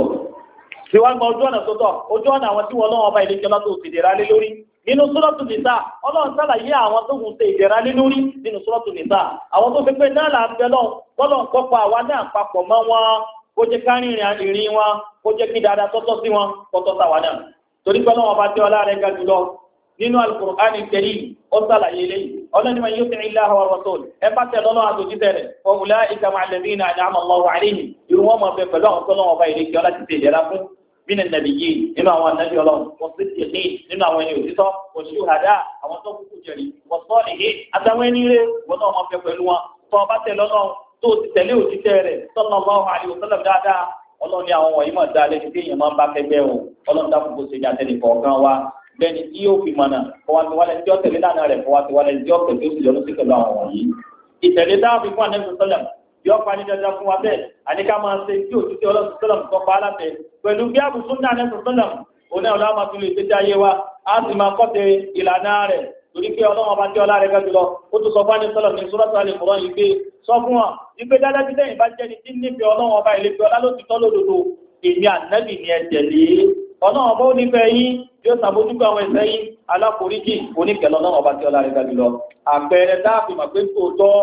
tí wọ́n gba ojú ọ̀nà tó tọ́ ojú ọ̀nà àwọn tí wọ́n lọ́wọ́ ọba ìlẹ́jọ́ látò ti dẹ̀ra lé lórí nínú Suratul Nisa ọlọ́run sàlàyé àwọn tó kù ṣe ìdẹ̀ra lé lórí nínú Suratul Nisa àwọn tó fi pé náà là ń bẹ lọ́wọ́ bọ́lọ̀ ń kọ́kọ́ àwa náà papọ̀ mọ́ wọn kó jẹ́ ká rìnrìn ìrìn wọn kó jẹ́ kí dáadáa tọ́tọ́ sí wọn tọ́tọ́ sáwà náà torí pé ọlọ́run ọba tí ọlá rẹ̀ ga jùlọ nínú Al-Qur'an Al-Karim ó sàlàyé lẹ́yìn ọlọ́ni ma yóò tẹ̀lé Allaha wa rasul ẹ bá tẹ̀ lọ́nà àtòjíṣẹ́ rẹ̀ fa ulaika ma'a alladhina an'ama Allahu alayhim irun wọn máa bẹ pẹ̀lú àwọn tọ́lọ́ ọba ìrèké ọlá ti tẹ̀lé fún minan nabiyyin nínú àwọn anábì ọlọ́run wọ́n sì ti ní nínú àwọn ẹni òtítọ́ wọ́n shuhada àwọn tó kúkú jẹ̀rí wọ́n salihin àtàwọn ẹni rẹ̀ wọ́n náà máa bẹ pẹ̀lú wọn tó ọba tẹ̀ lọ́nà tó ti tẹ̀lé òjíṣẹ́ rẹ̀ sallallahu alayhi wa sallam dáadáa ọlọ́ni àwọn wọ̀nyí máa dá lẹ́ni tí èèyàn máa ń bá kẹgbẹ́ o ọlọ́run dákun kó ṣe ní àtẹnì kọ̀ọ̀kan wa bẹ́ẹ̀ni tí yóò fi mọ̀nà fọwọ́sí wálé tí ó tẹ̀lé lánàá rẹ̀ fọwọ́sí wálé tí ó tẹ̀lé ó sì lọ́nu sí pẹ̀lú àwọn wọ̀nyí. ìtẹ̀lé dáàbì fún anẹ́sì sọ́lẹ̀m yóò pa ní dandan fún wa bẹ́ẹ̀ àníká máa ṣe tí òtítí ọlọ́sì sọ́lẹ̀m tó pa á láfẹ́ pẹ̀lú bí àbùsùn ní anẹ́sì sọ́lẹ̀m òun náà ọlọ́wọ́ máa fi lè ṣe jáyé wa á sì máa kọ́ tẹ ìlànà rẹ̀ torí pé ọlọ́wọ́ bá tí ọlá rẹ̀ gẹ́gẹ́ lọ ó tún sọ fún anẹ́sì sọ́lẹ̀m ní sọ́lọ́tà lè mọ̀rọ̀ yìí pé sọ fún wọn wípé dáadáa tí lẹ́yìn bá jẹ́ ni tí nífẹ̀ẹ́ ọlọ́wọ́ ọba ìlẹ́fẹ̀ẹ́ ọlá ló ti tọ́ lódodo èmi ànábì ni ẹ tẹ̀lé ọlọ́run ọba ó nífẹ̀ẹ́ yín yóò ṣàbójútó àwọn ẹ̀ṣẹ̀ yín aláforíjì oníkẹ̀lẹ́ ọlọ́run ọba tí ọlá rẹ̀ ga jùlọ àpẹẹrẹ dáàfin mọ̀ pé tòótọ́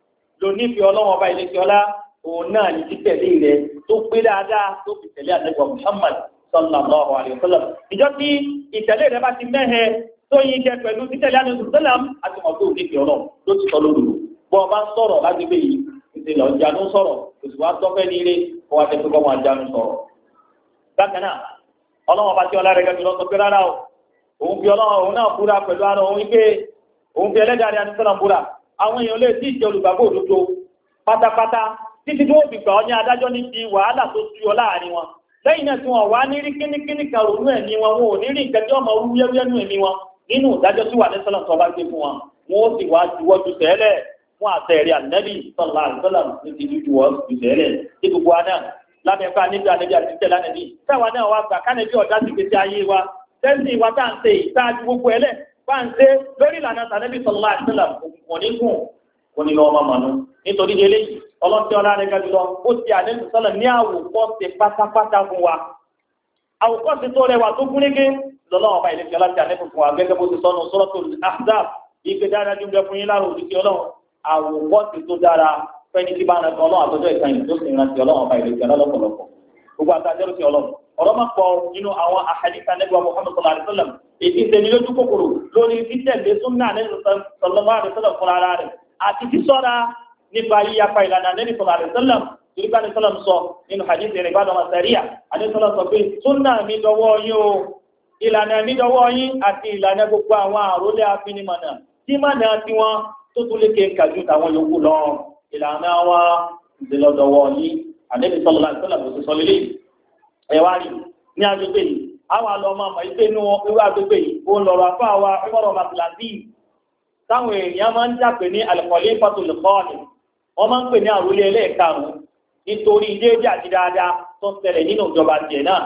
ló nífẹ̀ẹ́ ọlọ́run ọba ìlẹ́kẹ̀ ọlá òun náà ní títẹ̀lé rẹ̀ tó pé dáadáa tó fi tẹ̀lé ànábì Muhammad sallallahu alayhi wa sallam ìjọ tí ìtẹ̀lé rẹ̀ bá ti mẹ́hẹ tó yin jẹ pẹ̀lú títẹ̀lé ànábì sallam àti mọ̀ pé onífẹ̀ẹ́ ọlọ́run ló ti sọ lóru bọ́ ọba ń sọ̀rọ̀ lágbègbè yìí ìṣẹ̀lẹ̀ ọ̀jánu sọ̀rọ̀ òṣù wa tọ́fẹ́ ní ilé kó wa tẹ́ pé kọ́ máa jánu sọ̀rọ̀ bákan náà ọlọ́wọ́n bá tí ọlá rẹ̀ gẹ́gẹ́ lọ sọ pé rárá o òun fi ọlọ́wọ́n òun náà búra pẹ̀lú ara òun pé òun fi ẹlẹ́dàá rẹ̀ àti sọ́nà búra àwọn èèyàn lè tí ì jẹ́ olùgbàgbọ́ òdodo pátápátá títí tó fi gbà ọ́ ní adájọ́ ní ti wàhálà tó súyọ láàrin wọn lẹ́yìn náà tí wọ́n wá ní rí kíníkíní kan ronú ẹ̀mí wọn wọn ò ní rí nǹkan tí wọ́n máa wú yẹ́wúyẹ́ nú ẹ̀mí wọn nínú ìdájọ́ tí wà ní sọ́nà tó bá gbé fún wọn wọn ó sì wá juwọ́jú tẹ́lẹ̀ fún àtẹ̀rí ànẹ́bí sọ́nà àlùsọ́nà ní ti juwọ́ ju tẹ́lẹ̀ tí gbogbo wa náà lábẹ́ fún anígbà níbi àtijọ́ lánàbí táwa náà wá gbà kánẹ́bí ọ̀dá ti gbèsè ayé wa tẹ́sí ìwà tá à ń ṣe ìtajú gbogbo ẹlẹ́ bá ń ṣe lórí ìlànà tànẹ́bí sallallahu alaihi wasallam òkùnkùn nígùn kò ní lọ́ọ́ máa mọ̀nú nítorí délé ọlọ́tí ọlá rẹ̀ ga jùlọ ó ti ànẹ́bí sọ́lọ̀ ní àwòkọ́ṣe pátápátá fún wa àwòkọ́ṣe tó rẹwà tó gúnrégé lọ́lọ́wọ́ ọba ìlẹ́fẹ́ láti ànẹ́bí fún wa gẹ́gẹ́ bó ti sọ́nu Suratul Ahzab ìgbé dáadáa jù bẹ fún yín láàrú òdìsí ọlọ́run àwòkọ́ṣe tó dára fẹ́ni tí bá ń rántí ọlọ́run àtọ́jọ́ ìkànnì tó sì ń rántí ọlọ́run ọba ìlẹ́fẹ́ lọ́pọ̀lọpọ̀ gbogbo àtàjẹ́rù sí ọlọ́run ọ̀rọ̀ máa pọ̀ nínú àwọn àhàdíkà nẹ́gbà Muhammad sallallahu alaihi wasallam èdè ìsẹ̀ni lójú kòkòrò lórí títẹ̀lé súnà nẹ́bí sallallahu alaihi wasallam fúnra ara rẹ̀ àti sísọ́ra nípa yíyapa ìlànà nẹ́bí sallallahu alaihi wasallam torí bá ní sọ́lá sọ nínú hadith rẹ̀ gbádùn àmàṣàríà àti sọ́lá sọ pé súnà mi dọwọ́ yín o ìlànà mi dọwọ́ yín àti ìlànà gbogbo àwọn àrólé afinimọ̀nà tí mọ̀nà tí wọ́n tó tún lékè kàjú tàwọn yòókù lọ ìlànà wa ìdílọ́dọ̀wọ́ yín ànẹ́bí sallallahu alaihi wasallam tó sọ lélẹ́yìn ẹ̀wá rí ní agbègbè yìí àwọn àlọ́mọ àmọ́ ìpé inú irú agbègbè yìí ó ń lọ́rọ̀ afọ́ àwa ìmọ̀ràn màtìláńtì táwọn èèyàn máa ń jàpé ní al-khalifatul khali wọ́n máa ń pè ní àròlé ẹlẹ́ẹ̀karùn-ún nítorí déédéé àti dáadáa tó ń ṣẹlẹ̀ nínú ìjọba tiẹ̀ náà.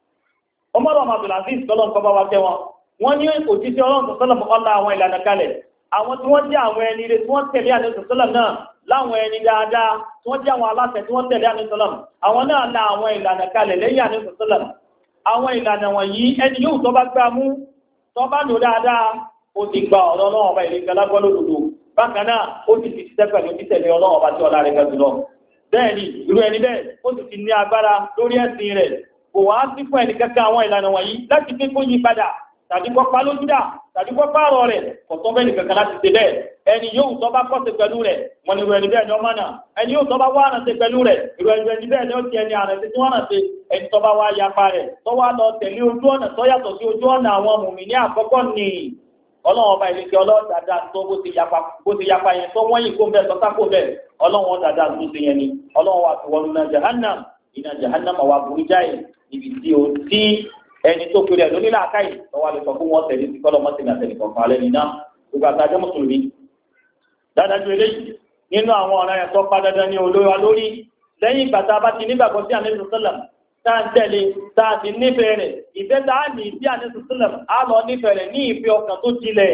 ìmọ̀ràn màtìláńtì sọ́lọ́ ń kọ́ bá wa tẹ́ wọn wọ́n ní òjíṣẹ́ ọlọ́run tó sọ́lọ́ ọ̀la àwọn ìlànà kalẹ̀ àwọn tí wọ́n jẹ́ àwọn ẹni rẹ̀ tí wọ́n tẹ̀lé àdéhùn sọ́lọ́ náà láwọn ẹni dáadáa tí wọ́n jẹ́ àwọn aláṣẹ tí wọ́n tẹ̀lé àdéhùn sọ́lọ́ àwọn náà la àwọn ìlànà kalẹ̀ lẹ́yìn àdéhùn sọ́lọ́ àwọn ìlànà wọ̀nyí ẹni yóò tó bá gbá mú tó bá lò dáadáa ó ti gba ọ̀rọ̀ náà ọba ìlẹ́gbẹ̀ẹ́ lágbọ́n lòdòdó bákan náà ó ti ti ṣiṣẹ́ pẹ̀lú títẹ̀lé ọlọ́run ọba tí ọlá rẹ̀ ga jùlọ bẹ́ẹ̀ ni irú ẹni bẹ́ẹ̀ ó sì ti ní agbára lórí ẹ̀sìn rẹ̀ kò wá sí fún ẹnì kankan àwọn ìlànà wọ̀nyí láti pé kó yí padà tàbí kọ́ pa lójúdà tàbí kọ́ pààrọ̀ rẹ̀ kò tó bẹ́ẹ̀ nìkankan láti ṣe bẹ́ẹ̀ ẹni yóò tó bá kọ́sẹ̀ pẹ̀lú rẹ̀ wọn ni irú ẹni bẹ́ẹ̀ ni ọmọ náà ẹni yóò tó bá wá àrànṣe pẹ̀lú rẹ̀ irú ẹni bẹ́ẹ̀ ni ó ti ẹni àrànṣe tí wọ́n rànṣe ẹni tó bá wá yapa rẹ̀ tó wá lọ tẹ̀lé ojú ọ̀nà tó yàtọ̀ sí ojú ọ̀nà àwọn mùmínì àkọ́kọ́ ni ọlọ́run ọba ìlẹ́kẹ́ ọlọ́run dáadáa tó bó ti yapa bó ti yapa yẹn tó wọ́n yìí kó bẹ́ẹ̀ tó sákò bẹ́ẹ̀ ọlọ́run dáadáa tó ti yẹn ni ọlọ́run wà fi wọnú náà jahannam iná jahannama wa burú jáì níbi tí o tí ẹni tó pèrè ẹ̀ lónílà káyì lọ́wọ́ àlè sọ fún wọn tẹ̀lé sí kọ́lọ́ mọ́tẹ̀lẹ̀ àtẹ̀lẹ̀ kọ̀ọ̀kan alẹ́ nínú gbogbo àtàjọ́ mùsùlùmí. dáadájú eléyìí nínú àwọn ọ̀ràn yẹn tó pa dandan ní olóra lórí lẹ́yìn ìgbà tá a bá ti nígbàgbọ́ sí àlẹ́ sọ́lá tá a ń tẹ̀lé tá a ti nífẹ̀ẹ́ rẹ̀ ìfẹ́ tá a ní sí àlẹ́ sọ́lá á lọ nífẹ̀ẹ́ rẹ̀ ní ìfẹ́ ọkàn tó jinlẹ̀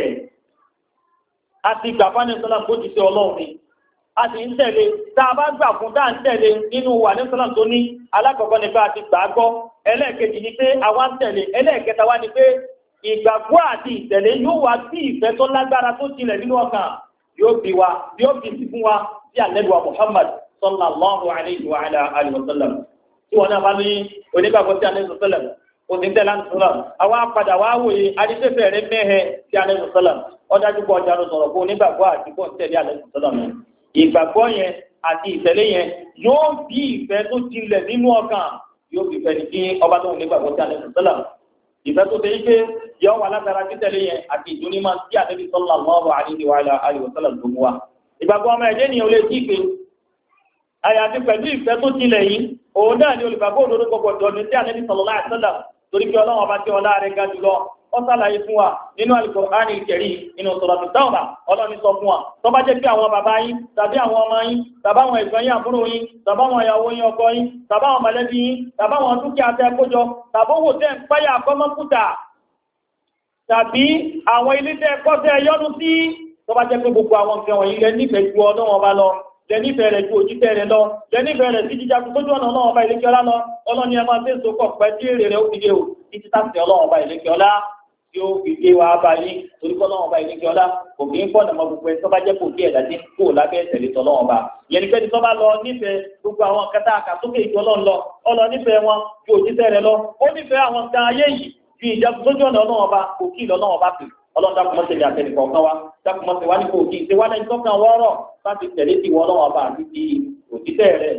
àti ìgbà fún àlẹ́ sọ́lá bó ti ṣe ọlọ́run ni a sì ń tẹ̀lé tá a bá gbà fún tá a ń tẹ̀lé nínú wà ní sọ́lá tó ní alákọ̀ọ́kọ́ ni pé a ti gbà á gbọ́ ẹlẹ́ẹ̀kejì ni pé àwa ń tẹ̀lé ẹlẹ́ẹ̀kẹta wá ni pé ìgbàgbọ́ àti ìtẹ̀lé yóò wá sí ìfẹ́ tó lágbára tó jinlẹ̀ nínú ọkàn yóò bí wa yóò bí sí fún wa sí àlẹ́lùwà Muhammad sallallahu alayhi wa alihi wa sallam tí wọn náà bá ní onígbàgbọ́ sí àlẹ́lùwà sallam òsì tẹ̀lé àti sọ́lá àwa padà wá wòye adíṣẹ́fẹ́ rẹ mẹ́hẹ sí àlẹ́lùwà sallam ọdájú pọ̀ ọjà ló sọ̀rọ̀ fún onígbàgbọ́ àti pọ̀ tẹ̀lé àlẹ́lùwà sallam ìgbàgbọ́ yẹn àti ìtẹ̀lé yẹn yóò bí ìfẹ́ tó jinlẹ̀ nínú ọkàn yóò fi fẹ́ ní kí ọba tó ń nígbàgbọ́ sí àlẹ́lùwà sallam ìfẹ́ tó ṣe ike yọ wà látara títẹ̀lé yẹn àti ìdúnímọ̀ sí àdébí sallallahu alaihi wa alihi wa sallam tó mú wa. ìgbàgbọ́ ọmọ ẹ̀jẹ̀ nìyẹn ò lè jí pé àyàfi pẹ̀lú ìfẹ́ tó tilẹ̀ yìí òun náà ni olùgbàgbọ́ òdodo gbogbo dọ̀nù sí àdébí sallallahu alaihi wa sallam torí pé ọlọ́run ọba tí ọlá rẹ̀ ga jùlọ ó sàlàyé fún wa nínú Al-Qur'ani Al-Karim nínú Suratu Tawbah ọlọ́run sọ fún wa tó bá jẹ́ pé àwọn bàbá yín tàbí àwọn ọmọ yín tàbí àwọn ẹ̀gbọ́n yín àbúrò yín tàbí àwọn ìyàwó yín ọkọ yín tàbí àwọn mọ̀lẹ́bí yín tàbí àwọn dúkìá tẹ́ kójọ tàbí owó tẹ́ ń páyà kọ́mọ́kúta tàbí àwọn ilé tẹ́ kọ́ tẹ́ yọ́nú sí tó bá jẹ́ pé gbogbo àwọn nǹkan wọ̀nyí lẹ nífẹ̀ẹ́ ju ọlọ́run ọba lọ lẹ nífẹ̀ẹ́ rẹ̀ ju òjíṣẹ́ rẹ̀ lọ lẹ nífẹ̀ẹ́ rẹ̀ sí jíjagun sójú ọ̀nà ọlọ́run ọba ìlékè ọlá lọ ọlọ́ni ẹ máa tẹ́ sókọ̀ pẹ́ tí èrè rẹ̀ ó fi dé o títí táṣì ọlọ́run ọba ìlékè ọlá tí ó fi dé wa bá yín torí kọ́ ọlọ́run ọba ìlékè ọlá kò kì í fọ́nà mọ́ gbogbo ẹ̀ tó bá jẹ́ kò kí ẹ̀dá tí kò lábẹ́ ìtẹ̀lé tọ́lọ́run ọba yẹn ni pẹ́ni tó bá lọ nífẹ̀ẹ́ gbogbo àwọn kẹta àkàsókè ìjọ ọlọ́run lọ ọlọ nífẹ̀ẹ́ wọn ju òjíṣẹ́ rẹ̀ lọ ó nífẹ̀ẹ́ àwọn nǹkan ayé yìí ju ìjagun sójú ọ̀nà ọlọ́run ọba kò kí ìlọ́lọ́run ọba pè ọlọ́run dákùmọ́ tẹ̀lé àtẹ̀lé kọ̀ọ̀kan wa dákùmọ́ tẹ̀lé wá ní kò kí ìṣèwá lẹ́yìn tó kàn wọ́ọ́rọ̀ láti tẹ̀lé ti wọ́n ọlọ́run ọba àti ti òjíṣẹ́ rẹ̀.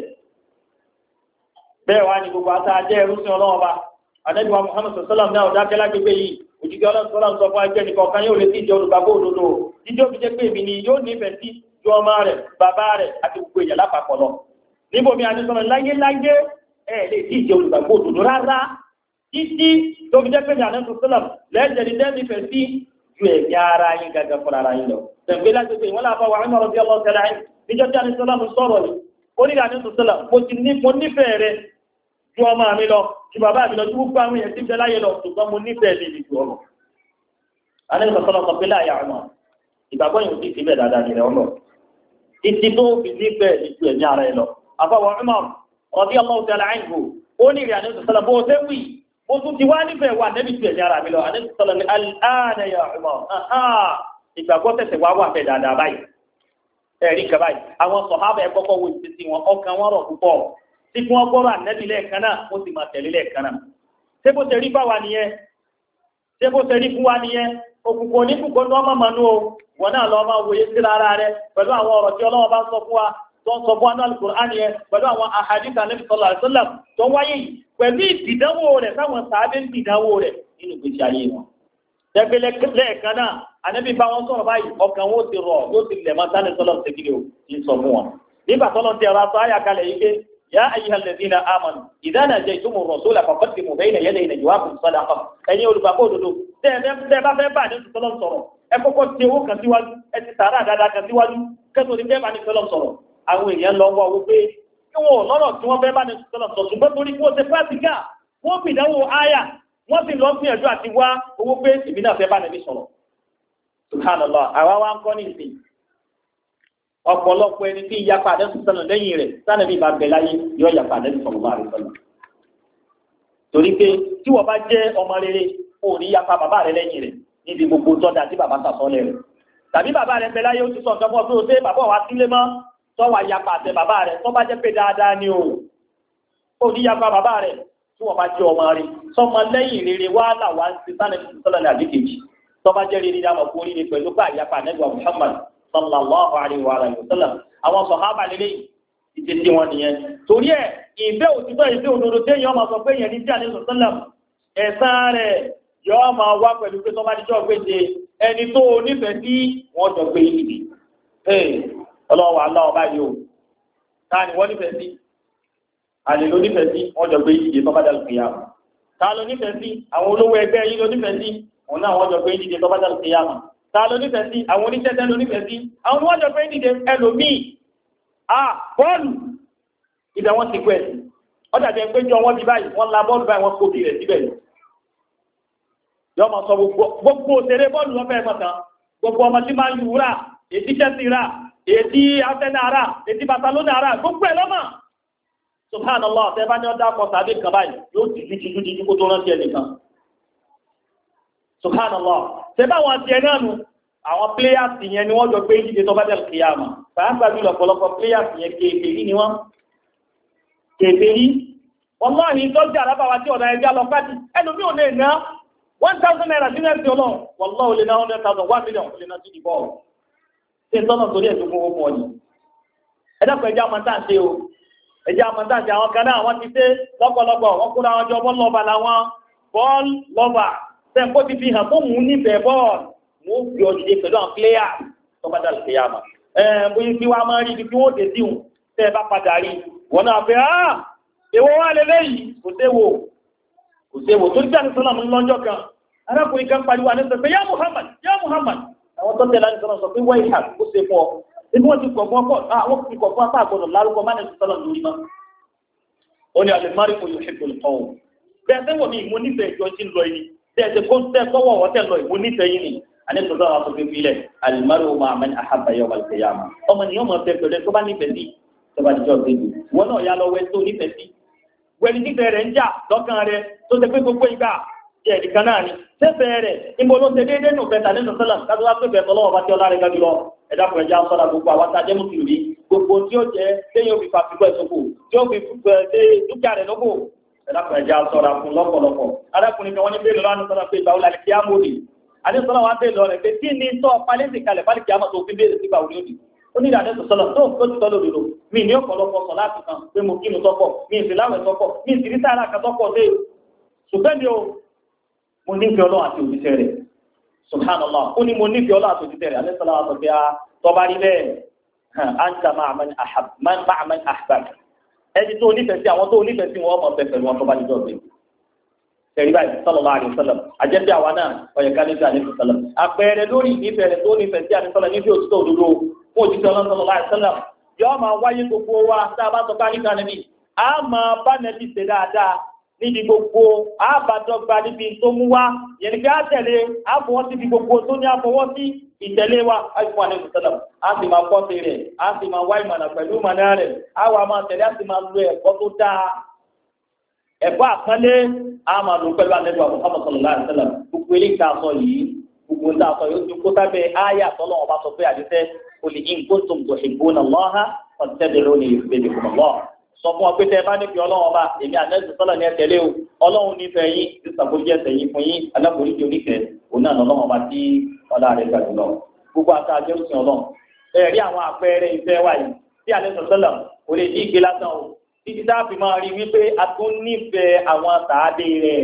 bẹ́ẹ̀ wá ní gbogbo àtà jẹ́ ẹrúsìn ọlọ́run ọba adẹ́gbẹ̀wá Muhammad sallam náà dákẹ́ lágbègbè yìí òjìgẹ́ ọlọ́run sọ́lá sọ fún ẹgbẹ́ nìkan kan yóò lè sí ìjọ olùgbàgbọ́ òdodo jíjọ́ fi jẹ́ pé èmi ni yóò nífẹ̀ẹ́ sí ju ọmọ rẹ̀ bàbá rẹ̀ àti gbogbo èèyàn lápapọ̀ lọ. níbo mi àti sọ̀rọ̀ láyé láyé ẹ̀ lè sí ìjọ olùgbàgbọ́ òdodo rárá títí tó fi jẹ́ pé àná sọ́lá lẹ́jẹ̀ ní dẹ́ nífẹ̀ẹ́ sí ju ẹ̀mí ara yín gàgà fún ara yín lọ. tẹ̀gbẹ́ láti pé wọ́n láfa wà nínú ọ̀rọ̀ bí ọlọ́ọ̀ tẹ̀lé níjọ́ tí àná sọ́lá sọ̀rọ̀ ni ó ní àná sọ́lá mo ti ní mo nífẹ̀ẹ́ rẹ̀ ju ọmọ mi lọ ju bàbá mi lọ ju gbogbo àwọn èèyàn tí ń bẹ láyé lọ ṣùgbọ́n mo nífẹ̀ẹ́ mi ju ọ̀rọ̀. alẹ́ ìgbà sọ́lá sọ pé láàyè àwọn ìgbàgbọ́ yìí ò sì síbẹ̀ dáadáa nílẹ̀ ọlọ́ títí tó fi nífẹ̀ẹ́ mi ju ẹ̀mí ara ẹ lọ. àfọwọ́ Umar radiyallahu ta'ala anhu ó ní ìrìn àná sọ́lá bó ṣe wí ó tún ti wá nífẹ̀ẹ́ wà nẹ́bí ju ẹ̀mí ara mi lọ àná sọ́lá ní al-ana ya Umar ìgbàgbọ́ tẹ̀sẹ̀ wá wà fẹ́ dáadáa báyìí ẹ̀rí nǹkan báyìí àwọn sọ̀hábà ẹ̀ kọ́kọ́ wo ìṣesí wọn ọkàn wọn rọ̀ púpọ̀ tí kí wọ́n gbọ́rọ̀ ànẹ́bí lẹ́ẹ̀kan náà ó sì máa tẹ̀lé lẹ́ẹ̀kan náà ṣé bó ṣe rí bá wa nìyẹn ṣé bó ṣe rí fún wa nìyẹn òkùnkùn oníkùnkùn ní ọmọ mọ̀nú o wọn náà lọ máa wòye sí ara rẹ pẹ̀lú àwọn ọ̀rọ̀ tí Ọlọ́run bá ń sọ fún wa tó ń sọ fún wa ní Al-Qur'an yẹn pẹ̀lú àwọn ahadith Ànábì sallallahu alaihi wasallam tó ń wáyé yìí pẹ̀lú ìdìdánwò rẹ̀ táwọn sàábé ń dìdánwò rẹ̀ nínú ìgbésí ayé wọn. tẹ́gbẹ́lẹ́ lẹ́ẹ̀kan náà Ànábì bá wọn sọ̀rọ̀ báyìí ọkàn wọn ó ti rọ̀ yóò ti lẹ̀ mọ́ sáré sọ́lọ́ ṣèkìlẹ̀ ò ń sọ fún wọn. nígbà tọ́lọ́ ti ọ̀rọ̀ aṣọ àyàkalẹ̀ yìí pé يا أيها الذين آمنوا إذا ناجيتم الرسول فقدموا بين يدي نجواكم صدقة ẹ̀yin olùgbàgbọ́ òdodo tẹ́ ẹ bá fẹ́ bá ní sọ́lọ́ sọ̀rọ̀ ẹ kọ́kọ́ ti owó kan síwájú ẹ ti tààrà dáadáa kan síwájú kẹ́tọ́ ní fẹ́ bá ní sọ́lọ́ sọ̀rọ̀ àwọn èèyàn lọ wọ wípé kí wọn ò lọ́rọ̀ tí wọ́n fẹ́ bá ní sọ́lọ́ sọ̀rọ̀ ṣùgbọ́n torí kí wọ́n ṣe pàtíkà wọ́n fi ìdánwò áyà wọ́n sì lọ gbìyànjú àti wá owó pé ìbí náà fẹ́ bá ní sọ̀rọ̀ subhanallah àwa wa ń kọ́ ní ìsìn ọ̀pọ̀lọpọ̀ ẹni tí ìyapa àdẹ́sùn sọ̀nà lẹ́yìn rẹ̀ sánàbí bá bẹ̀ láyé yọ ìyapa àdẹ́sùn sọ̀nà bá rẹ̀ sọ̀nà. torí pé tí wọ́n bá jẹ́ ọmọ rere ò ní yapa bàbá rẹ̀ lẹ́yìn rẹ̀ níbi gbogbo tọ́jà tí bàbá sàsọ́lẹ̀ rẹ̀. tàbí bàbá rẹ̀ bẹ̀ láyé ó ti sọ nǹkan fún ọ pé o ṣe bàbá wa sílé mọ́ tọ́wà yapa àtẹ bàbá rẹ̀ tọ́ bá jẹ́ pé dáadáa ni o ò ní yapa bàbá rẹ̀ tí wọ́n bá jẹ́ ọmọ rẹ̀ sọmọ lẹ́yìn rere wá là wá ń ti sánàbí sọ̀nà àdékèjì tọ́ bá jẹ́ rere dáàmú kó rere pẹ̀lú pé àyapa ànẹ́gbà Muhammad sallallahu alayhi wa sallam àwọn sọ̀hábà lélẹ̀ ìṣe tí wọ́n nìyẹn torí ẹ̀ ìfẹ́ òtítọ́ ìfẹ́ òdodo téèyàn máa sọ pé èèyàn ní tí àlẹ́ sọ̀sọ́làm ẹ̀san rẹ̀ yọ́ máa wá pẹ̀lú pé tọ́ba níjọ́ gbèsè ẹni tó nífẹ̀ẹ́ sí wọ́n jọ gbé ìdí ọlọ́wọ́ aláwọ̀ báyìí o táà ni wọ́n nífẹ̀ẹ́ sí àlè ló nífẹ̀ẹ́ sí wọ́n jọ gbé ìdíje tó bá dà lùkìyà mọ̀ ta ló nífẹ̀ẹ́ sí àwọn olówó ẹgbẹ́ yìí ló nífẹ̀ẹ́ sí òun náà wọ́n jọ gbé ìdíje tó bá dà lùkìyà mọ̀ ta ló nífẹ̀ẹ́ sí àwọn oníṣẹ́ṣẹ́ ló nífẹ̀ẹ́ sí àwọn wọ́n jọ gbé ìdíje ẹlòmíì à bọ́ọ̀lù ibẹ̀ wọ́n ti kú ẹ̀ sí ọjà jẹ́ pé jọ wọ́n ti báyìí wọ́n la bọ́ọ̀lù báyìí wọ́n kó bí rẹ̀ síbẹ̀ yọ ọmọ sọ gbogbo òṣèré bọ́ọ̀lù lọ́fẹ̀ẹ́ mọ̀tàn gbogbo ọmọ tí máa ń lu rà èdí Chelsea rà èdí Arsenal rà èdí Barcelona rà gbogbo ẹ̀ lọ́mọ subhanallah tẹ́ bá ní ọdá kọ tàbí kan báyìí yóò ti fi jíjú jíjú kó tó rántí ẹnìkan subhanallah tẹ́ bá wọn ti ẹ náà nù àwọn players yẹn ni wọ́n jọ gbé ìdíje tó bá dẹ̀ kíyàmá pàápàá bí lọ́pọ̀lọpọ̀ players yẹn kéèkéèrí ni wọ́n kéèkéèrí wallahi tó jẹ́ àrábà wa tí ọ̀dà ẹja lọ pàtì ẹlòmí ò lè ná one thousand naira sínú ẹ̀sìn ọlọ́run wallahi ò lè ná hundred thousand one million ò lè ná sí ìbọ̀ ṣe tọ́nà torí ẹ̀sùn fún ọmọ ọ̀nì ẹ̀dàpọ̀ ẹja máa tàn ṣe o ẹja máa tàn ṣe àwọn kan náà wọ́n ti ṣe lọ́pọ̀lọpọ̀ wọ́n kúrò àwọn ọjọ́ bọ́ọ̀lù lọ́ba làwọn bọ́ọ̀lù lọ́ba sẹ́ńkó ti fi hàn tó mú nífẹ̀ẹ́ bọ́ọ̀lù wọ́n fi ọdún pẹ̀lú àwọn pléyà tó bá dàlù kìyàmà ẹ̀ bóyá kí wọ́n máa rí ibi tí wọ́n dé sí wọn tẹ́ ẹ bá padà rí wọn náà fẹ́ ah èwo wà lélẹ́yìí kò séwò kò séwò tó ń jáde sọ́nà mú lọ́jọ́ kan arákùnrin kan pariwo àní sọ pé yá Muhammad yá Muhammad àwọn tó tẹ̀lé àní sọ́nà sọ pé wọ́n ìhà kó ṣe fún ọ ebi wọ́n ti kọ̀ fún ọkọ̀ àwọn ti kọ̀ fún apá àgbọ̀dọ̀ lárúkọ má nẹ́sì sọ́nà lórí mọ́ ó ní alẹ́ mari kò yóò ṣe pẹ̀lú ọ̀hún bẹ́ẹ̀ sẹ́wọ̀n mi ìmú nífẹ̀ẹ́ ìjọ ti ń lọ yìí tẹ́ẹ̀ tẹ́ kó tẹ́ kọ́wọ́ wọ́n tẹ́ lọ ìmú nífẹ̀ẹ́ yìí ni alẹ́ tó dára tó fi filẹ̀ alimaru mahamani ahabba yawm al-qiyama ọmọ ni yọmọ fẹ́ pẹ̀lú tó bá nífẹ̀ẹ́ sí tó bá dijọ́ gbé jù wọn náà yá lọ wẹ́ tó nífẹ̀ẹ́ sí wẹ́ni nífẹ̀ẹ́ rẹ̀ ń jà lọ́kàn rẹ̀ tó ṣe pé gbogbo ìgbà jẹ́ ẹ̀dìkan náà ni sẹ́fẹ̀ẹ́ rẹ̀ níbo ló ṣe déédéé nù bẹ́ta nínú sọ́lá kájú wá pé bẹ̀tọ̀ lọ́wọ́ bá tí ọlá rẹ̀ gájú lọ ẹ̀dá fún ẹja sọ́lá gbogbo àwọn tá a jẹ́ mùsùlùmí gbogbo tí ó jẹ́ téyàn òfin fàfikọ́ ẹ̀sọ́kù tí ó fi ṣe dúkìá rẹ̀ lóko ẹ̀dá fún ẹja sọ́lá fún lọ́pọ̀lọpọ̀ arákùnrin kan wọ́n ní bẹ́ẹ̀ lọ́wọ́ sọ́lá pé ìgbà wo lálẹ́ kí á mórí adésọ́lá wa bẹ́ẹ̀ lọ rẹ̀ pé kí ni tọ́ palẹ́sì kalẹ̀ pálí kí á mọ̀ tó fi bẹ́ẹ̀ sí ìgbà òní òdì ó ní ìdádẹ́sọ̀ sọ́lá tó ń tó tọ́ lòdòdò mi ní ọ̀pọ̀lọpọ̀ sọ láti kan pé mo kí mu tọ́pọ̀ mi ìsìláwẹ̀ tọ́pọ̀ mi ìsìrí sára kan tọ́pọ̀ lé ṣùgbọ́n mi ò mo nífẹ̀ẹ́ ọlọ́run àti òjíṣẹ́ rẹ̀ subhanallah ó ní mo nífẹ̀ẹ́ ọlọ́run àti òjíṣẹ́ rẹ̀ alẹ́sọ̀lá wa sọ pé a tọ́ba rí bẹ́ẹ̀ anta ma'a man ahbab ẹni tó nífẹ̀ẹ́ sí àwọn tó nífẹ̀ẹ́ sí wọn ọmọ ọ̀fẹ́ pẹ̀lú wọn tó bá ní dọ́ọ̀bẹ̀ ẹ̀rí báyìí sallallahu alaihi wasallam àjẹbí àwa náà ọ̀yẹ̀ ká nífẹ̀ẹ́ àlẹ́ sọ̀lá àpẹẹrẹ lórí ìnífẹ̀ẹ́ rẹ̀ tó nífẹ̀ẹ́ sí àlẹ́ sọ̀lá nífẹ̀ẹ́ òtítọ́ òdodo fún òjíṣẹ́ ọlọ́run sallallahu alaihi wasallam yọ máa wáyé gbogbo wa tá a bá sọ pé a nífẹ̀ẹ́ ànẹ́bí a máa bá nẹ́bí ṣe dáadáa níbi gbogbo àbádọ́gba níbi tó mú wá yẹni kí á tẹ̀lé àfọwọ́ sí ibi gbogbo tó ní àfọwọ́ sí ìtẹ̀lé wa àìfún àlẹ́ ìsọ̀lá a sì máa kọ́ sí rẹ̀ a sì máa wá ìmọ̀nà pẹ̀lú ìmọ̀nà rẹ̀ a wà máa tẹ̀lé a sì máa lo ẹ̀kọ́ tó dáa ẹ̀kọ́ àpọ́nlé a máa lò pẹ̀lú àlẹ́ ìwà Muhammad sallallahu alaihi wasallam gbogbo eléyìí tá a sọ yìí gbogbo tá a sọ yóò ti kó sábẹ́ ááyà àtọ́lọ́ ọba sọ pé àdìsẹ́ qul in kuntum tuhibbuna Allaha fattabi'uni yuhbibkumu Allah sọ fún ọ pé tẹ bá nífẹ̀ẹ́ ọlọ́run ọba èmi àdẹ́sì sọ́lá ní ẹ̀tẹ̀lé o ọlọ́run nífẹ̀ẹ́ yín tí sàkójẹ́ ẹ̀sẹ̀ yín fún yín aláboríjì onífẹ̀ẹ́ òun náà lọ́lọ́run ọba tí ọlá rẹ̀ gbà jùlọ gbogbo àti àjẹsìn ọlọ́run ẹ̀rí àwọn àpẹẹrẹ ìfẹ́ wa yìí tí àdẹ́sì sọ́lá kò lè dí ìgbé lásán o títí tá a fi máa rí wípé a tún nífẹ̀ẹ́ àwọn sàádé rẹ̀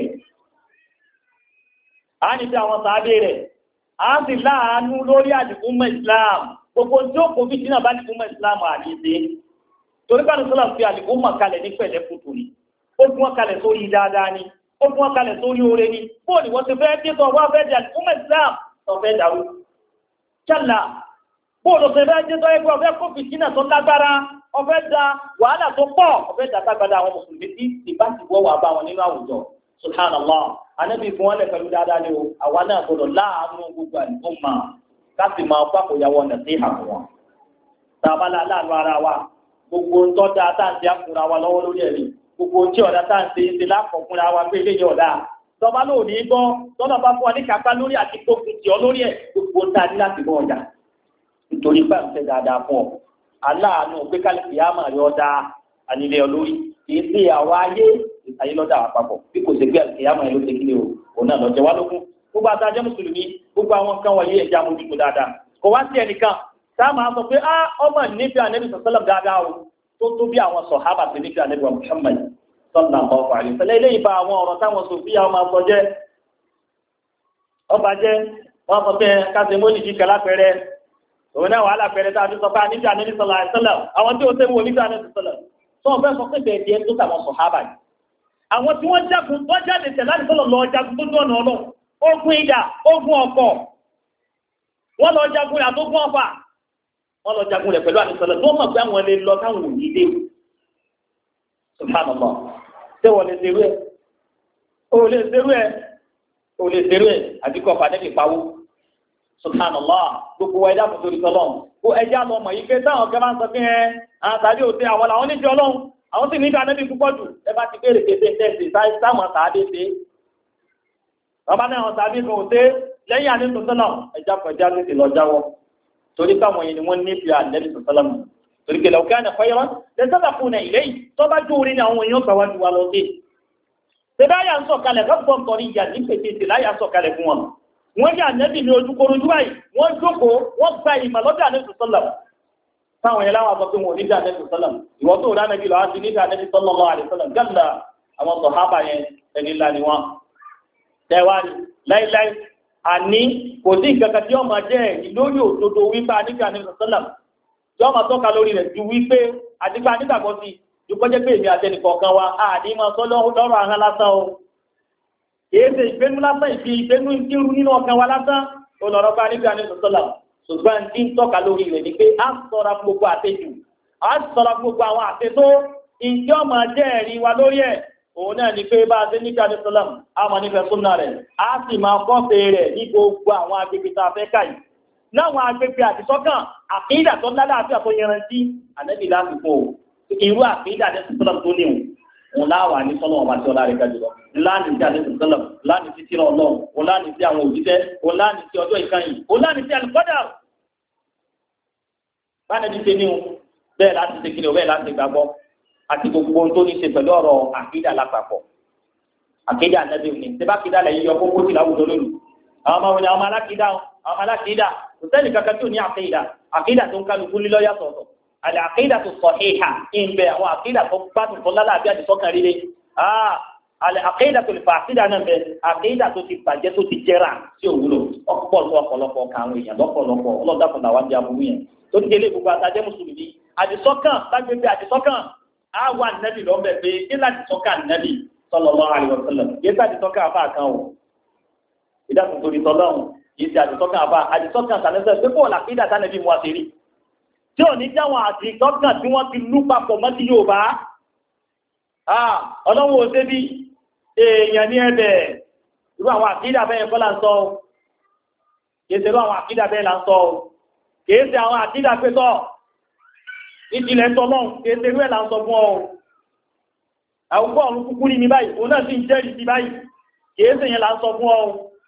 a nífẹ̀ẹ́ àwọn sàádé rẹ̀ a sì láàánú lórí àdìgúnmọ̀ Islam gbogbo tí ó kò fi sínú àbádìgúnmọ̀ Islam àdìsí torí bá ní sọ́lá fi àlìkó mọ̀ kalẹ̀ ní pẹ̀lẹ́ kùtù ni ó fún wọn kalẹ̀ sórí dáadáa ni ó fún wọn kalẹ̀ sórí oore ni bó ni wọ́n ti fẹ́ dé tó wá fẹ́ di àlìkó mọ̀ Islam tó fẹ́ dàrú jálà bó ló fẹ́ fẹ́ dé tó ẹgbẹ́ ọ̀fẹ́ kó fìtínà tó lágbára ọ̀fẹ́ da wàhálà tó pọ̀ ọ̀fẹ́ da tágbádá àwọn mùsùlùmí tí ìbá ti wọ́ wà bá wọn nínú àwùjọ subhanallah anábì fún wọn lẹ pẹ̀lú dáadáa ni o àwa náà gbọdọ̀ láàánú gbogbo àlìkó mọ̀ ká sì máa pákòyàwó ọ̀nà sí àwọn wọn tàbálà láàánú ara wa gbogbo ńtọ́ da tá à ń ṣe àkùnra wa lọ́wọ́ lórí ẹ̀rí gbogbo tí ọ̀dà tá à ń ṣe ṣe lákọ̀ọ́kùnra wa pé eléyìí ọ̀dà tọ́ba ló ní gbọ́ tọ́lá bá fún wa ní kápá lórí àti gbogbo tí ọ lórí ẹ̀ gbogbo ń ta ní láti bọ́ ọjà nítorí pé à ń ṣe dáadáa fún ọ aláàánú pé kálífì yá màrí ọ̀dà ànílẹ̀ olórí kì í ṣe àwa ayé ìtayé lọ́dà àpapọ̀ bí kò ṣe pé àlùkìyà máa ló ṣe kílẹ̀ o òun náà lọ́jọ́ wá lógún gbogbo àtàjẹ́ mùsùlùmí gbogbo àwọn nǹkan wọ̀nyí ẹ̀já mójútó dáadáa kò wá sí ẹnìkan táà máa sọ pé á ọmọ nífẹ̀ẹ́ ànẹ́bí sọ̀sọ́lọ̀ dáadáa o tó tó bí àwọn sọ̀hábà tó nífẹ̀ẹ́ ànẹ́bí wa Muhammad sallallahu alaihi wasallam ilé ìbá àwọn ọ̀rọ̀ táwọn sòfíà ọmọ sọ jẹ́ ọba jẹ́ wọ́n sọ pé káṣe mọ́ nìjí kẹlá pẹ̀rẹ́ òun náà wàhálà pẹ̀rẹ́ tá a fi sọ pé ànífẹ̀ẹ́ ànẹ́bí sallallahu alaihi wasallam àwọn tí ó tẹ́ wọ nífẹ̀ẹ́ ànẹ́bí sallallahu tó wọn fẹ́ sọ pé bẹ́ẹ̀ díẹ̀ tó tàwọn sọ̀hábà yìí àwọn tí wọ́n jagun wọ́n jáde tẹ̀ láti sọ́lọ̀ lọ jagun tó dọ̀nà ọlọ́ ogun ìdá ogun ọkọ̀ wọ́n lọ jagun rẹ̀ àtógún ọfà wọ́n lọ jagun rẹ̀ pẹ̀lú àdìsọ́lẹ̀ tó mọ̀ pé àwọn lè lọ káwọn òní dé subhanallah ṣé wọ́n lè ṣerú ẹ̀ o lè ṣerú ẹ̀ o lè ṣerú ẹ̀ àdìkọ̀ fàdébì pawó subhanallah gbogbo ẹja kò torí tọ́lọ́ kó ẹja lọ mọ̀ yìí pé táwọn kẹ́ máa ń sọ pé ẹ àtàdé òde àwọn làwọn níbi ọlọ́run àwọn sì níbi ànábì púpọ̀ jù ẹ bá ti béèrè kéde tẹ́sí táwọn sàádé ṣe bàbá náà wọn sàádé kan ò ṣe lẹ́yìn ànábì sọ́lá ẹja kọ ẹja tètè lọ jáwọ́ torí káwọn yìí ni wọ́n níbi ànábì sọ́lá mu torí kẹlẹ́ òkè àná fọyọ́rọ́ lè sábà fún ẹ ilé yìí tó bá jó orí ni àwọn èèyàn gbà wá ju wa lọ sí ṣẹdáyà ń sọ̀kalẹ̀ káfíńtọ̀ nítorí ìyá ní pèsè ìṣẹ̀láyà ń sọ̀kalẹ̀ fún wọn wọ́n yà nẹ́bì ní ojúkorojú báyìí wọ́n jókòó wọ́n gba ìmọ̀ lọ́dọ̀ ànẹ́bì sọ́lọ̀m táwọn yẹn láwọn sọ pé wọn ò ní dá ànẹ́bì sọ́lọ̀m ìwọ́n tó rá nẹ́bì lọ́wọ́ sí ní dá ànẹ́bì sallallahu alaihi wasallam gàdà àwọn sọ̀hábà yẹn ẹni ńlá ni wọ́n. tẹ́wárí láíláí àní kò sí nǹkan kan tí wọ́n máa jẹ́ ẹ̀rí lórí òdodo wípé àníkà ànẹ́bì sọ́lọ̀m tí wọ́n máa tọ́ka lórí rẹ̀ ju wípé àdìgbà nígbàgbọ́ sí ju kọ́jẹ́ pé èmi àtẹnìkọ̀ọ̀kan wa àní máa sọ lọ́rọ̀ ahọ́n lásán o èéṣe ìgbénú lásán ìfi ìgbénú ìdírú nínú ọkàn wa lásán olùrọ̀ bá níbi àní sọ́lá ṣùgbọ́n tí ń tọ́ka lórí rẹ̀ ni pé a sọ́ra gbogbo àtẹ́jù a sọ́ra gbogbo àwọn àtẹ́tó ìjọ máa jẹ́ ẹ̀rí wa lórí ẹ̀ òun náà ni pé bá a ṣe níbi àní sọ́lá a máa nífẹ̀ẹ́ súnà rẹ̀ a sì máa kọ́sẹ̀ rẹ̀ ní gbogbo àwọn agbègbè tá a fẹ́ ká yìí láwọn agbègbè àtisọ́kàn àkídà tó lálẹ́ àti àtọ́ yanrantí ànẹ́bí lásìkò irú àkídà àti sọ́lá tó níwò òun láwà ní sọ́nà ọba tí ọlá rẹ̀ ga jùlọ láàní sí àdéhùn sọ́lọ̀ láàní sí tírà ọlọ́run òun láàní sí àwọn òjíṣẹ́ òun láàní sí ọjọ́ ìkànnì òun láàní sí àlùkọ́dà báyìí ti ṣe ní o bẹ́ẹ̀ láti ṣe kíni o bẹ́ẹ̀ láti gbàgbọ́ àti gbogbo ohun tó ní ṣe pẹ̀lú ọ̀rọ̀ àkídà lápapọ̀ àkídà ànábì òní ṣẹba àkídà lẹ́yìn yọ kókó sí láwùjọ lónìí àwọn ọmọ wọn àwọn alákídà àwọn alákídà kò sẹ́ni kankan tí ò ní àkídà àkídà tó ń kálukú lílọ́ yàtọ̀ọ̀tọ̀ àlẹ́ àkídà tó sahiha ìbẹ̀ àwọn àkídà tó gbádùn tó lálàbí àdìsọ́kàn líle àlẹ́ àkídà tó lè fà àkídà náà bẹ̀ àkídà tó ti bàjẹ́ tó ti jẹ́ra tí ò wúlò ọ̀pọ̀ lọ́pọ̀lọpọ̀ káwọn èèyàn lọ́pọ̀lọpọ̀ ọlọ́dàkùnrin àwọn àbí aburú yẹn tó ti délé gbogbo àtàjẹ́ mùsùlùmí àdìsọ́kàn lágbègbè àdìsọ́kàn á wà nẹ́bì lọ́bẹ̀ pé kí ládìsọ́kàn nẹ́bì sallallahu alaihi wasallam yéé sàdìsọ́kàn àbá kan o ìdákùn torí tọ́lọ́run yìí ti àdìsọ́kàn àbá àdìsọ́kàn sàlẹ́sẹ̀ pé bọ́ọ̀lù àkídà tánẹ́bì mú àṣírí tí ò ní jáwọn àdìsọ́kàn tí wọ́n ti lú papọ̀ mọ́ sí Yorùbá ọlọ́run ò débi èèyàn ní ẹ̀bẹ̀ irú àwọn àkídà bẹ́ẹ̀ kọ́ là ń sọ ọ́ kìí ṣe irú àwọn àkídà bẹ́ẹ̀ là ń sọ ọ́ kìí ṣe àwọn àkídà pé tọ́ ìjìnlẹ̀ tọ́lọ́run kìí ṣe irú ẹ̀ là ń sọ fún ọ àwùjọ ọ̀run kúkú ní mi báyìí òun náà sì ń jẹ́rìí sí báyìí kìí ṣe yẹn là ń sọ fún ọ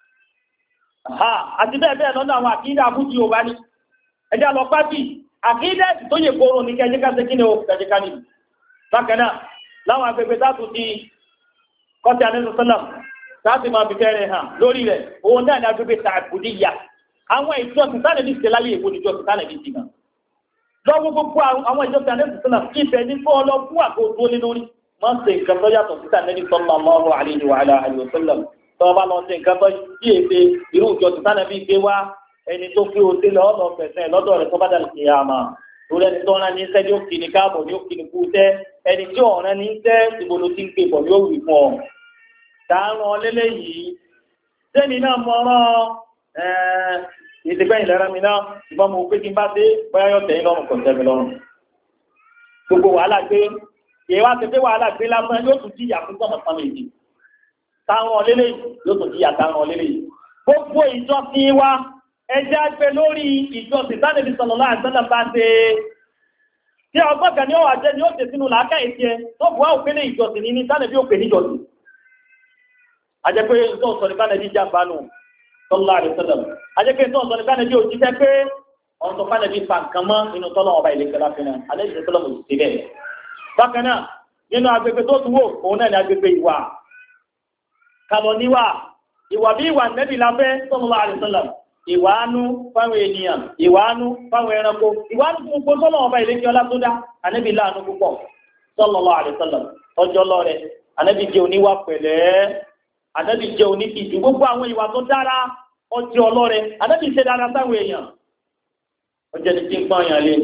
àti bẹ́ẹ̀ bẹ́ẹ̀ lọ́nà àwọn àkídà àbújì Yorùbá ni ẹjá lọ pátì àkídà tó yẹ kóró ní kẹjíká ṣe kí ni ó kẹjíká ni bákan náà láwọn agbègbè tátù ti kọ́tí anẹ́sọ̀sọ́lá láti máa fi kẹrẹ hàn lórí rẹ̀ òun náà ní agbègbè tààbùdíyà àwọn ìjọsìn tánàbí ṣe láyé èkó ní ìjọsìn tánàbí ti hàn lọ́wọ́ gbogbo àwọn ìjọsìn anẹ́sọ̀sọ́lá ìfẹ́ ní fún ọlọ́pù àkóso lé lórí máa ń ṣe nǹkan tó yàtọ̀ sí tánàbí sallallahu alaihi wa alihi wa sallam tó bá lọ ṣe nǹkan tó yí èdè irú ìjọsìn tánàbí gbé wá ẹni tó fi òṣè lọ ọ̀dọ̀ fẹ̀sẹ̀ lọ́dọ̀ rẹ̀ tó bá dàlù kìyàmà torí ẹni tó rán ní sẹ́ yóò kí ni káàbọ̀ yóò kí ni kú sẹ́ ẹni tí ọ̀rẹ́ ní sẹ́ ìbò ló ti ń gbé bọ̀ yóò wì fún ọ. dáhùn lélẹ̀ yìí sẹ́mi náà mọ ọ́rán ìdìbẹ́ ìlera mi náà ìbọn mo pé kí n bá dé bóyá yóò tẹ̀yìn lọ́rùn kò tẹ́mi lọ́rùn. gbogbo wàhálà gbé yẹ wá ti pé wàhálà gbé lásán yóò tún jíyà fún sọ́mọ̀ sọ́mọ̀ èdè. táwọn lélẹ̀ yìí yóò tún jíyà táwọn lélẹ̀ yìí. gbogbo ìjọsìn wa ẹjẹ́ àgbẹ̀ lórí ìjọsìn tánàbí sallallahu alaihi wasallam bá ṣe tí ọgbọ́gà ní ọwà jẹ́ ni ó tẹ̀ sínú làákà ìtì ẹ tó buwá òpin ní ìjọsìn ní tánàbí òpin ní ìjọsìn ajẹ́ pé tó sọ ní tánàbí jàmbá nù sallallahu alaihi wasallam ajẹ́ pé tó sọ ní tánàbí òjíṣẹ́ pé ọ̀n tó tánàbí fa nǹkan mọ́ inú tọ́lọ́ ọba ilé kẹlá fi náà alẹ́ ìṣẹ́ tọ́lọ́ mọ̀ sí bẹ́ẹ̀ bákan náà nínú agbègbè tó tún wò òun náà ní agbègbè ìwà kàlọ́ níwà ìwà bí ìwà nẹ́bì láfẹ́ sallallahu alaihi wasallam ìwàánú fáwọn ènìyàn ìwàánú fáwọn ẹranko ìwàánú fún gbogbo sọ́lọ̀ ọba ìlékí ọlá tó dá ànábì láàánú púpọ̀ sallallahu alaihi wasallam ọjọ́ lọ́rẹ̀ ànábì jẹ́ oníwà pẹ̀lẹ́ ànábì jẹ́ oníkìjú gbogbo àwọn ìwà tó dára ọjọ́ ọlọ́rẹ̀ ànábì ṣe dára sáwọn èèyàn ọjọ́ ní tí ń pọ́n yàn lé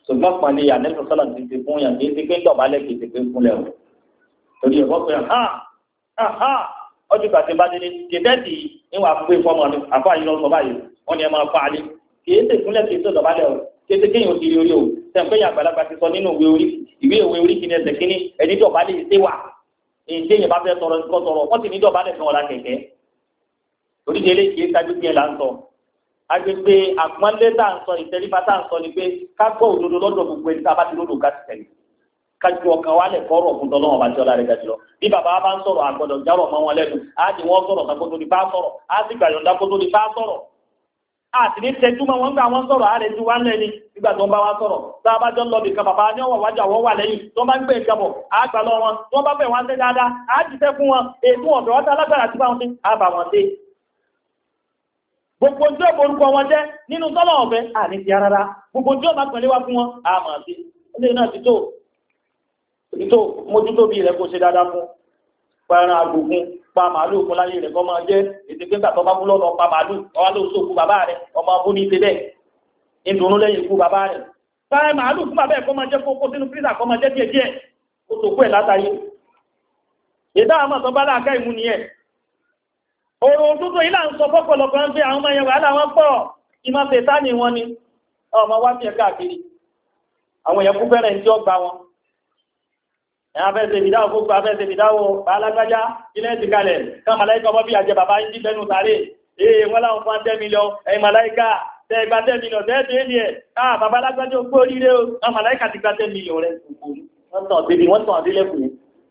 ṣùgbọ́n pàlẹ́ ànẹ́sọ̀ sọ́lá ti ti fún yàn kì í ti pé dọ̀bálẹ̀ kì í ti pé fúnlẹ̀ o torí ẹ̀kọ́ pé hàn hàn ọdún kàtí bá délé kìtẹ́ẹ̀tì ìwà pé fọmọ mi àfọ àyè lọ sọ báyìí wọn ni ẹ máa fa alẹ́ kì í ti fúnlẹ̀ kì í tó dọ̀bálẹ̀ o kì í ti kéèyàn ti rí orí o sẹ́ńpẹ́ yà àgbàlagbà ti sọ nínú ìwé orí ìwé ìwé orí kìíní ẹsẹ̀ kìíní ẹni dọ̀bálẹ̀ yìí ṣé wà èyí téèyàn bá fẹ́ sọ̀rọ̀ nǹkan sọ̀rọ̀ wọ́n ti ní dọ̀bálẹ̀ fún ọ̀la kẹ̀kẹ́ oríṣiríṣi kì í kájú bí ẹ là ń sọ agbègbè àpọ́nlé tá à ń sọ ìtẹríba tá à ń sọ ni pé ká gbọ́ òdodo lọ́dọ̀ gbogbo ẹni tá a bá ti lódò ká ti tẹ̀lé ká ju ọkàn wa lẹ̀ kọ́rọ̀ fún tọ́lọ́wọ́n bá ti ọlá rẹ̀ gàdúrà bí bàbá wa bá ń sọ̀rọ̀ àgbọ̀dọ̀ járọ̀ mọ́ wọn lẹ́nu á ti wọ́n sọ̀rọ̀ ká kótó ní bá sọ̀rọ̀ á sì gbàyọ̀ǹda kótó ní bá sọ̀rọ̀ á sì ní tẹ́jú mọ́ wọn gbà wọ́n sọ̀rọ̀ á rẹ̀ ju wá lẹ́ni nígbà tó ń bá wa sọ̀rọ̀ tá a bá jọ ń lọ bìkan bàbá ní ọ̀wọ̀ wájú àwọn wà lẹ́yìn tó bá ń gbé ìjọbọ̀ á gbà lọ wọn tó bá bẹ̀ wọn ṣe dáadáa á ti tẹ́ fún wọn ètò ọ̀dọ́ ọ̀tá alágbára ti bá wọn ṣe á bà wọn ṣe gbogbo tí ó borúkọ wọn jẹ́ nínú tọ́lọ̀ ọ̀fẹ́ àní ti rárá gbogbo tí ó bá pẹ̀lẹ́ wá fún wọn àmà sí ilé náà ti tó ti tó mójútó bí rẹ̀ kó ṣe dáadáa fún pẹ̀rẹ̀ àgbògùn pa màálù fún láyé rẹ̀ kọ́ máa jẹ́ ètò pé gbàtọ́ bá múlọ́ lọ pa màálù ọwá ló sókú bàbá rẹ̀ ọmọ abú ní ìṣe bẹ́ẹ̀ ìdùnnú lẹ́yìn ikú bàbá rẹ̀ pẹ̀rẹ̀ màálù fún bàbá ẹ̀ kọ́ máa jẹ́ kókó sínú fírísà kọ́ máa jẹ́ díẹ̀ díẹ̀ ó tó kú ẹ̀ látàyé ìdá àmọ́ tó bá láàká ìmú nìyẹn ọ̀rọ̀ òtútù ilá ń sọ fọ́pọ̀lọpọ̀ ń pé àwọn ọmọ ẹ̀yẹ̀wà aláwọ̀ pọ̀ ìmọ̀ tẹ̀ta ní wọn ni ọmọ wá sí ẹ̀ká àkiri àwọn èèyàn kú fẹ́rẹ̀ tí ó gba wọn ẹ̀yà fẹ́ẹ̀sẹ̀ ìdáwò gbogbo afẹ́ẹ̀sẹ̀ ìdáwò alágbájá ilẹ̀ ti kalẹ̀ kan màláìkà ọmọ bí àjẹ bàbá yìí bẹnu sáré ee wọ́n láwọn fún ten million ẹ̀yìn màláìkà tẹ́ ẹgbà ten million tẹ́ tẹ́ ní ẹ̀ ah bàbá alágbájá ó gbó oríire o kan màláìkà ti gba ten million rẹ̀ wọ́n tàn débi wọ́n tàn délẹ̀kùn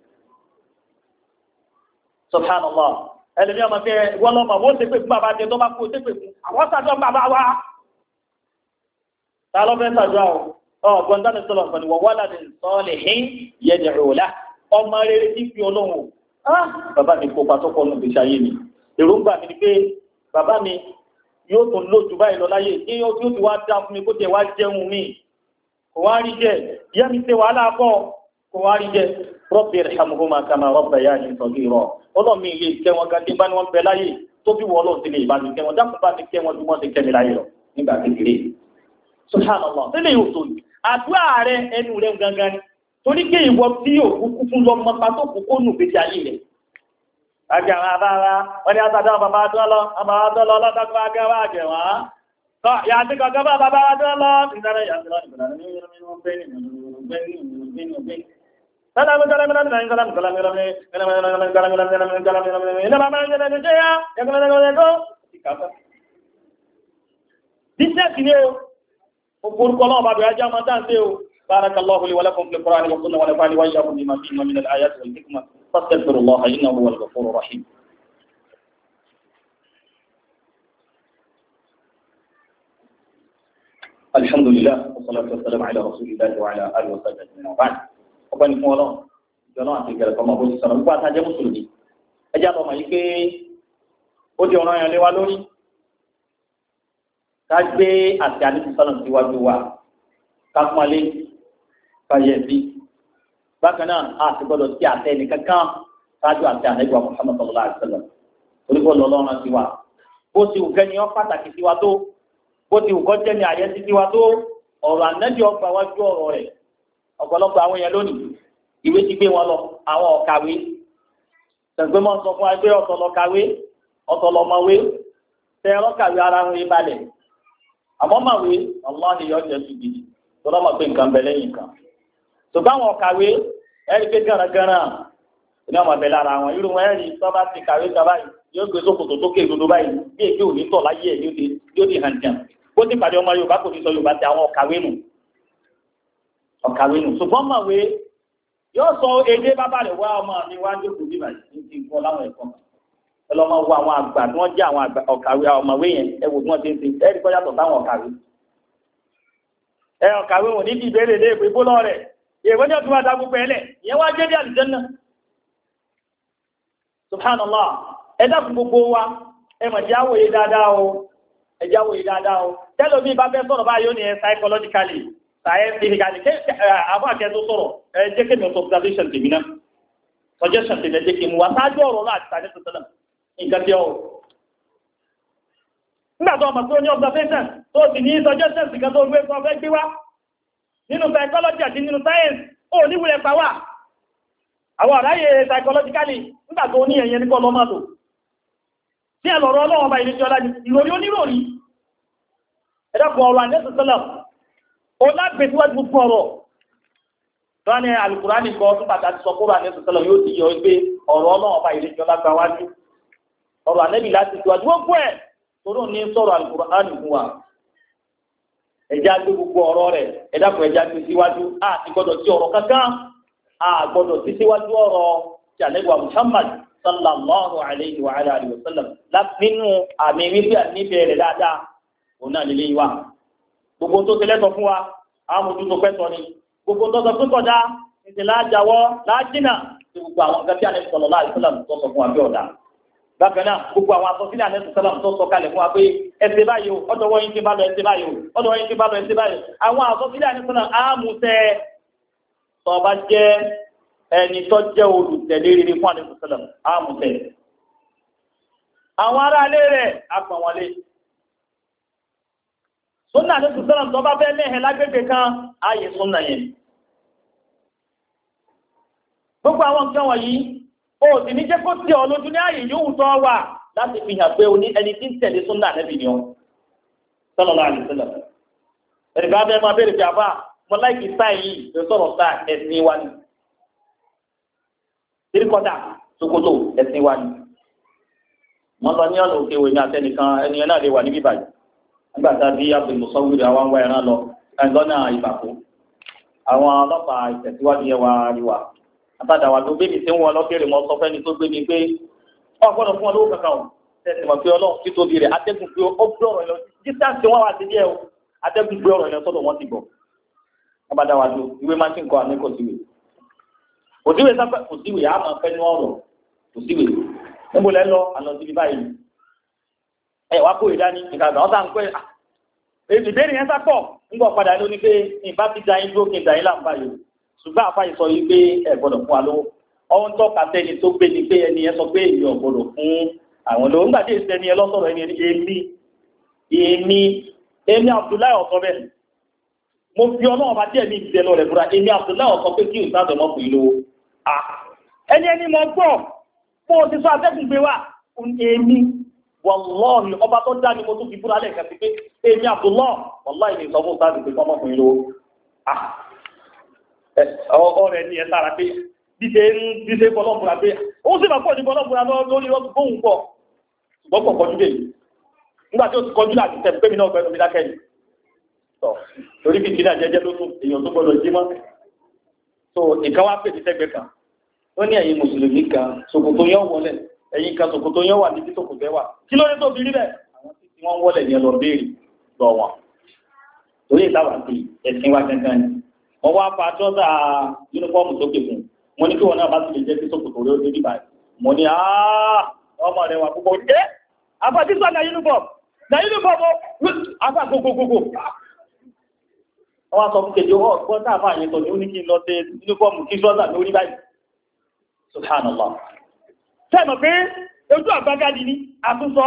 subhanallah ẹlẹ́ni ọmọ fẹ́ wọ́n lọ́mọ wọ́n ṣe pé fún bàbá jẹ tó bá kó ṣe pé fún àwọn sàjọ bàbá wa ta ló fẹ́ sàjọ ọgbọ̀n dání sọlọ pẹ̀lú wọ́n wọ́n láti sọ́ọ̀lẹ̀ hìn yẹ̀dẹ̀ òòlà ọmọ rere tí fi ọlọ́run ah bàbá mi kópa tó kọ́ lóbi ṣayé mi èròǹgbà mi ni pé bàbá mi yóò tún lójú báyìí lọ láyé kí yóò tí ó ti wá dá fún mi kó tẹ̀ wá jẹun mi kò wá rí jẹ ìyá mi ṣe wàhálà pọ̀ kò wá rí jẹ rọ́bì irhamhuma kama rabbayani saghira ọlọ́run mi ilé ìkẹ́ wọn gan tí bá ní wọ́n bẹ láyé tó bí wọ́n lọ́ọ̀ sílé ìbá mi kẹ́ wọn dákun bá mi kẹ́ wọn bí wọ́n ti kẹ́ mi láyé lọ nígbà kékeré subhanallah sílẹ̀ yóò tó yìí àdúrà rẹ ẹnu rẹ gangan ni torí pé ìwọ tí òkú kú fún lọ mọ́pá tó kú kó nù gbèsè ayé rẹ. àgbà àwọn abára wọn ni àtàdá bàbá adúlọ bàbá adúlọ lọ́dọ́gbà agẹ́wà àjẹwà kọ́ yàtí kọ̀ọ̀kan bá bàbá adúlọ ìdára yàtọ̀ بارك الله لي ولكم في القرآن والسنة ونفعني وإياكم بما فيهما من الآيات والحكمة فاستغفروا الله إنه هو الغفور الرحيم. الحمد لله والصلاة والسلام على رسول الله وعلى آله وصحبه أجمعين وبعد. ọpẹ́ ni fún Ọlọ́run jọlọ àti ìgbẹrẹ kọmọ bó ti sọ̀rọ̀ nípa àtàjẹ mùsùlùmí ẹjẹ àtọmọ yìí pé ó di ọ̀ràn yẹn lé wa lórí ká gbé àti àdìsí sọlọ síwájú wa ká pọnlé ká yẹ bí bákan náà a ti gbọ́dọ̀ sí àtẹ nìkankan ṣáájú àti ànẹgbà Muhammad sallallahu alaihi wasallam onígbọ lọlọrun sí wa bó ti wù kẹ́ni ọ pàtàkì sí wa tó bó ti wù kọ́ jẹ́ ní àyẹ́sí sí wa tó ọ̀rọ̀ ànájọ́ ọgbà wájú ọ̀rọ̀ rẹ̀ ọ̀pọ̀lọpọ̀ àwọn èèyàn lónìí ìwé ti gbé wọn lọ àwọn ọ̀kàwé tẹ̀gbẹ́ mọ́ sọ fún wa pé ọ̀tọ̀ lọ kàwé ọ̀tọ̀ lọ mọ̀wé tẹ ẹ̀rọ kàwé ara ń rí balẹ̀ àmọ́ màwé ọlọ́ọ̀ni yọ jẹ́ sí gidi tó lọ́mọ pé nǹkan bẹ lẹ́yìn nǹkan ṣùgbọ́n àwọn ọ̀kàwé ẹ̀rí pé gánagánà ní ọmọ bẹ lára wọn irú wọn ẹ̀rí tó bá ti kàwé kan báyìí yóò gbé sókòtò tó kéèdó ló báyìí bí èké òní tọ̀ láyé ẹ̀ yóò di hàn jẹun bó ti pàdé ọmọ Yorùbá kò ní sọ Yorùbá ti àwọn ọ̀kàwé nù ọ̀kàwé nù ṣùgbọ́n màwé yóò sọ èdè bàbá rẹ̀ wá ọmọ mi wá jókòó bí báyìí ní ti kọ́ láwọn ẹ̀kọ́ ẹ lọ́ máa wo àwọn àgbà tí wọ́n jẹ́ àwọn ọ̀kàwé ọ̀mọ̀wé yẹn ẹ wò bí wọ́n ti ń ṣe ẹ rí kọ́ yàtọ̀ sáwọn ọ̀kàwé ẹ ọ̀kàwé wọn ní ìbéèrè lé èpè bólọ́ rẹ̀ èèwọ̀ ní ọdún àdá gbogbo ẹlẹ̀ ìyẹn wá jẹ́ dé àlùjánnà subhanallah ẹ dákun gbogbo wa ẹ mọ̀ jẹ́ àwòye dáadáa o ẹ jẹ́ àwòye dáadáa o tẹ́lẹ̀ mi bá fẹ́ sọ̀rọ̀ báyìí ó ní ẹ psychologically scientifically àwọn akẹ́tọ̀ sọ̀rọ̀ ẹ jẹ́ kí mi ọ̀sọ̀ observation tèmi náà suggestion tèmi ẹ jẹ́ kí mi wá sáájú ọ̀rọ̀ náà àti tàbí tuntun nǹkan tí ọ nígbà tó ọmọ tó ní observation tó sì ní suggestion sì kan tó gbé sọ fẹ́ gbé wá nínú psychology àti nínú science ó níwulẹ̀ pàwà àwọn àráyè psychologically nígbà tó ní ẹ̀yẹn nípa ọlọ́mọ́tò tí ẹ lọ̀rọ̀ ọlọ́wọ́ bá ilé jọlá ìròrí oníròrí ẹ̀dọ́kùn ọ̀rọ̀ ànẹ́sọ̀sọ́lọ̀ ó lágbèsíwájú gbogbo ọ̀rọ̀ tó ní Al-Qur'ani kọ́ tó pàtàkì sọ kúrò ànẹ́sọ̀sọ́lọ̀ yóò ti yọ pé ọ̀rọ̀ ọlọ́wọ́ bá ilé jọlá gba wájú ọ̀rọ̀ ànẹ́bì láti síwájú gbogbo ẹ̀ tó ní sọ̀rọ̀ Al-Qur'ani fún wa ẹjá gbé gbogbo ọ̀rọ̀ rẹ̀ ẹ̀dàkùn ẹjá gbé síwájú àti gbọ́dọ̀ sí ọ̀rọ̀ kankan àgbọ́dọ̀ sí síwájú ọ̀rọ̀ tí àlẹ́gbà Muhammad sallallahu alayhi wa alayhi wa sallam nínú àmì wípé àníbẹ̀ rẹ̀ dáadáa òun náà lè wá gbogbo tó ti lẹ́tọ̀ fún wa àmójú tó pẹ́tọ̀ ni gbogbo tó sọ pé kọjá ìsìn láàjáwọ́ láàjínà tí gbogbo àwọn nǹkan tí àlẹ́ sallallahu alayhi wa sallam tó sọ fún wa bí ọ̀dà bákan náà gbogbo àwọn asọ́sílẹ̀ àlẹ́ sallam tó sọ kalẹ̀ fún wa pé ẹsẹ̀ báyìí o ọ̀dọ̀ wọ́n yín ti bá lọ ẹsẹ̀ báyìí o ọ̀dọ̀ wọ́n yín ti bá lọ ẹsẹ̀ báyìí àwọn asọ́sílẹ̀ àlẹ́ sallam àmúṣẹ tó bá jẹ́ ẹni tó jẹ́ olùtẹ̀lé rere fún àlẹ́ sallam àmúṣẹ àwọn ará alẹ́ rẹ̀ apọ̀ wọn lé súnà àlẹ́ sallam tó bá fẹ́ lẹ́hẹ̀ lágbègbè kan ààyè súnà yẹn gbogbo àwọn nǹkan wọ̀nyí ó sì ní jẹ́ kó tí ọ lójú ní ààyè yóò tọ́ wà láti fi hàn pé o ní ẹni tí ń tẹ̀lé súnà Ànábì ni ọ sallallahu alaihi wasallam ẹni bá bẹ́ẹ̀ máa bẹ̀rẹ̀ jàmbá mo láìkì sáà yìí ló sọ̀rọ̀ sáà ẹ̀sìn wa ni tíríkọ́tà Sókótó ẹ̀sìn wa ni wọ́n lọ ní ọ̀nà òkè òwe ní àtẹnìkan ẹni ẹ̀ náà lè wà níbí báyìí nígbà tá a bí Abdul Musawwir àwọn àwọn ẹran lọ ẹ̀ńdọ́nà ìbàkú àwọn ọlọ́pàá ìtẹ̀síwájú yẹn wá rí wa àtàdàwà tó gbé mi tí ń wọ ọlọ́kẹ́rẹ́ mọ́ sọ fẹ́ni tó gbé mi pé ọgbọ́dọ̀ fún ọlọ́wọ́ kankan o tẹ̀sí mọ̀ pé ọlọ́run tí tóbi rẹ̀ atẹ́gùn pé ó gbé ọ̀rọ̀ lọ distance wọn wà sí díẹ̀ o atẹ́gùn gbé ọ̀rọ̀ lọ sọ́dọ̀ wọn ti bọ̀ wọ́n bá dá wa lò ìwé máa ń kọ́ àmì kò síwèé kò síwèé sápẹ́ kò síwèé á máa fẹ́ ní ọ̀rọ̀ kò síwèé níbo lẹ́ lọ àná síbi báyìí ẹ wá kó ìdání ìkàgbà wọn sàn pé ìbéèrè yẹn sápọ̀ ń gbọ́ padà lóní pé ìbá ti da yín dúró kí n dà yín láǹfà yìí ṣùgbọ́n àfáyé sọ yìí pé ẹ gbọ́dọ̀ fún wa lówó ọwọ́ ń tọ́ka sẹ́ni tó gbé ni pé ẹni yẹn sọ pé èmi ò gbọ́dọ̀ fún àwọn lówó nígbà tí èsì ẹni yẹn lọ́sọ̀rọ̀ ẹni ẹni èmi èmi èmi Abdullahi ọ̀sọ́ bẹ́ẹ̀ mo fi ọlọ́run bá díẹ̀ ní ìdílé rẹ̀ fúra èmi Abdullahi ọ̀sọ́ pé kí òun sáà tọmọ fún yìí lówó ẹni ẹni mo gbọ́ fún o ti sọ atẹ́gùn gbé wa èmi wàlọ́ọ̀hì ọba tó dá ni mo tún fi fúra lẹ́ẹ̀kan sí pé èmi Abdullahi wàlọ́ọ̀hì ní ìsọfún sáà ti pé kọ́mọ fún yìí lówó ọ̀rẹ́ ni ẹ sára pé díṣe ń díṣe bọ́lọ́bùra pé ó sì máa pọ̀ ní bọ́lọ́bùra lórí ọgbọ̀n pọ̀ ṣùgbọ́n pọ̀ kọjú dé nígbà tí ó ti kọjú láti tẹ̀ pé mi náà gbẹ́nu mi dákẹ́ ni tọ̀ torí kí kí náà jẹ́jẹ́ ló tún èèyàn tó gbọ́dọ̀ jí mọ́ so nǹkan wá pèsè sẹ́gbẹ́ kan ó ní ẹ̀yin mùsùlùmí kan ṣòkòtò yẹn wọlé ẹ̀yin kan ṣòkòtò yẹn wà níbi ṣòkòtò ẹ̀ wà kí ló dé tó fi rí bẹ́ẹ̀ àwọn tí wọ́n wọlé yẹn lọ béèrè lọ wọn torí ìtawà sí ẹ̀sìn wa gangan ni wọ́n wá fa trọ́sà yúnífọ́ọ̀mù sókè fún mo ní kí wọn náà bá ti lè jẹ́ kí sókòtò rẹ̀ ó dé níbàá mo ní ọmọ rẹ̀ wà púpọ̀ ẹ́ àfàtí sọ na yúnífọ́ọ̀mù na yúnífọ́ọ̀mù àfà gbogbogbò wọ́n sọ fún kejì ọwọ́ ọgbọ́n sáfà yẹn tọ̀ ní ó ní kí n lọ sí yúnífọ́ọ̀mù kí trọ́sà lórí báyìí subhanallah sẹ́mọ̀ pé ojú àgbágádì ní àtúnsọ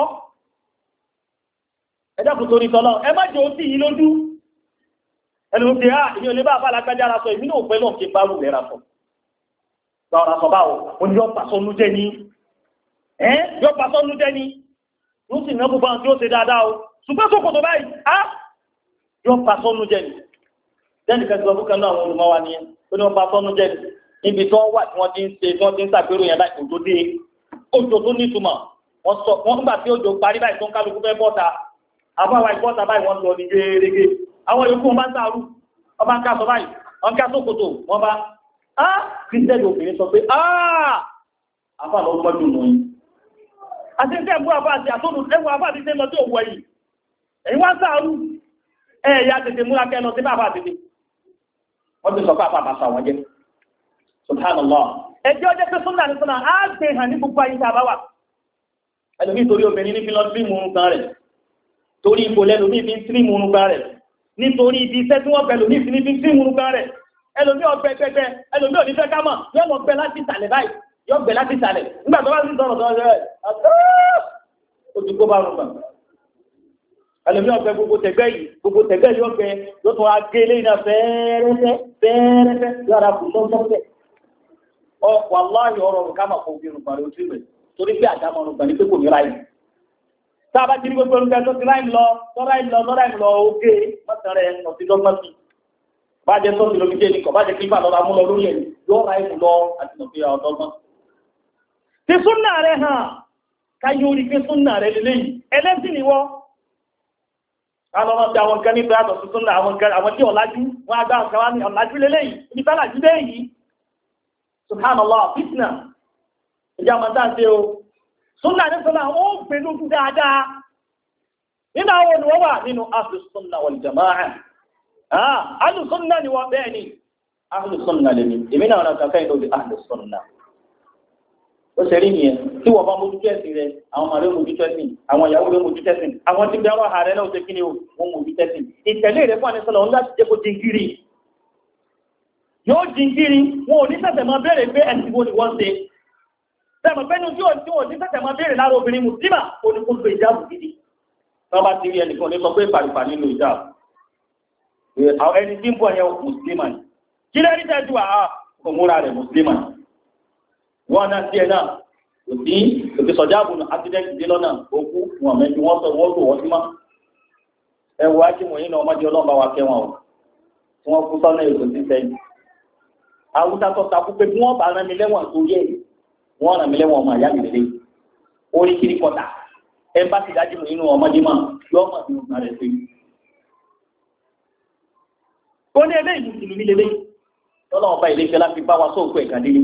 ẹ̀dàkùn torí tọ́lọ́ ẹ má jẹ́ ó sì yí lójú ẹnu ti ha ìyẹn olè bá àbá alágbájá ara sọ ìmínú òpin náà kí n bá rú lẹ́ra sọ lọ́ra sọ báwo ó ní yọ pàṣọ́nú jẹ́ ní ẹ́ yọ pàṣọ́nú jẹ́ ní yóò sì náà gbogbo àwọn tí ó ṣe dáadáa o ṣùgbọ́n sókòtò báyìí á yọ pàṣọ́nú jẹ́ ní jẹ́nì kẹsì ọdún kan náà àwọn olùmọ́ wa nìyẹn ó ní wọ́n pàṣọ́nú jẹ́ ní níbi tí wọ́n wà tí wọ́n ti ń ṣe tí wọ́n ti ń ṣàpérò yẹn láì òjò dé òjò tó nítumọ̀ wọ́n sọ wọ́n gbà tí òjò parí báyìí tó ń kálukú fẹ́ bọ́ta àbáwá ìbọ́ta báyìí wọ́n lọ ní gẹ́gẹ́ àwọn yòókù wọn bá ń sáàrù ọba ń ká sọ báyìí wọn ká sókòtò wọn bá á kìrìsìtẹ́nì obìnrin sọ pé áà àfà lọ gbọ́dún nù yìí àti ṣe ẹ̀bú àbá àti àtọ́nù ẹ̀bú àbá àti ṣe lọ sí òwò yìí èyí wá ń sáàrù ẹ̀yà tètè múra kẹ́ lọ sí bàbá àtètè wọ́n ti sọ pé àfà àbàṣà wọn jẹ́ subhanallah ẹjọ́ jẹ́ pé súnà ní súnà á gbé hàn ní gbogbo ayé tàbá wà ẹlòmí torí obìnrin ní fi lọ sí mú nǹkan rẹ̀ torí ipò lẹ́lòmí fi ń tí mú nǹkan rẹ̀ nítorí ibi iṣẹ́ tí wọ́n bẹ̀ lòmí fi ní fi ń tí mú nǹkan rẹ̀ ẹlòmí ọgbẹ́ pẹ́pẹ́ ẹlòmí òní fẹ́ ká mọ̀ yóò mọ̀ gbẹ láti ìsàlẹ̀ báyìí yóò gbẹ láti ìsàlẹ̀ nígbà tó bá sì sọ̀rọ̀ sọ̀rọ̀ rẹ̀ ó ti kó bá rùn gbà ẹlòmí ọ̀fẹ́ gbogbo tẹ̀gbẹ́ yìí gbogbo tẹ̀gbẹ́ yìí ọ̀fẹ́ yóò tún wá gé ilé iná fẹ́ẹ́rẹ́fẹ́ fẹ́ẹ́rẹ́fẹ́ lára kù sọ́sọ́fẹ́ ọ wàláhì ọ̀rọ̀ rẹ̀ ká mà kó fi rùgbà rẹ̀ ojú rẹ̀ torí pé àdámọ̀ rùgbà ní pé kò ní ráyè tá a bá ti rí gbogbo orúkẹ tó ti ráyè lọ tọ́ráyè lọ tọ́ráyè lọ oge mọ́tàrẹ́ ọ̀sí lọ́gbọ́n sí bá jẹ́ sọ́ọ̀tì lómi jẹ́ nìkan bá jẹ́ kí bá lọ́ra mú lọ lórí ẹ̀ yóò ráyè mú lọ àti nàbí ọ̀dọ́gbọ́n. ti súnà rẹ̀ hàn káyọ̀ orí pé súnà rẹ̀ lélẹ́yìn ẹlẹ́sìn ni wọ́n àwọn ọmọ tí àwọn nǹkan ní ìgbà àtọ̀ tuntun náà àwọn nǹkan àwọn tí ọ̀lájú wọn agbá nǹkan wá ní ọ̀lájú lélẹ́yìí ibi tá làjú dé yìí subhanallah fitna ìjà mọ̀tá ṣe o sunna ní sọ́nà ó gbé lójú dáadáa nínú àwọn olùwọ́ wà nínú ahlu sunna wal jamaa ahlu sunna ni wọ́n bẹ́ẹ̀ ni ahlu sunna lè ní èmi náà wọn kankan ìlú di ahlu sunna ó ṣe rí nìyẹn tí wọ́n bá mójútó ẹ̀sìn rẹ àwọn ọmọ rẹ mójútó ẹ̀sìn àwọn ìyàwó rẹ mójútó ẹ̀sìn àwọn tí bẹ́ẹ̀ ọ̀hà rẹ náà ṣe kí ni o wọ́n mójútó ẹ̀sìn ìtẹ̀lé rẹ fún àníṣọ́lá wọn láti jẹ́ kó jingiri yóò jingiri wọn ò ní sẹ̀sẹ̀ máa béèrè pé ẹ̀sìn wo ni wọ́n ṣe sẹ́mọ̀ pẹ́nu tí wọn ò ní sẹ̀sẹ̀ máa béèrè lára obìnrin mùsùlùmá ó ní kó lo ìjáàbù gidi wọ́n bá ti rí ẹnìkan ní sọ pé pàrìpà nílò ìjáàbù ẹni tí ń bọ̀ yẹn mùsùlùmá ni kí lẹ́ni tẹ́jú àá òmúra rẹ̀ mùsùlùmá wọn náà tiẹ̀ náà kò sí òkè sọ̀jáàbù accident dé lọ́nà òkú wọn mẹ́jọ wọn sọ wọ́n lò wọ́n sí mọ́ ẹ wo ájímọ̀ yìí náà ọmọdé ọlọ́mọba wa kẹ́ wọn o tí wọ́n kú sọ́nà èkó sí sẹ́yìn àwùjọ tó takú pé bí wọ́n bá rán mi lẹ́wọ̀n tó yẹ wọ́n rán mi lẹ́wọ̀n ọmọ àyá mi lélẹ̀ orí kiri kọta ẹ bá ti dájú mọ̀ nínú ọmọdé mọ̀ yọ ọmọ mi ò rẹ̀ sí. ó ní eléyìí mùsùlùmí lélẹ̀ tọ́lá ọba ilé ìfẹ́ láti bá wa sóòkú ẹ̀ka délé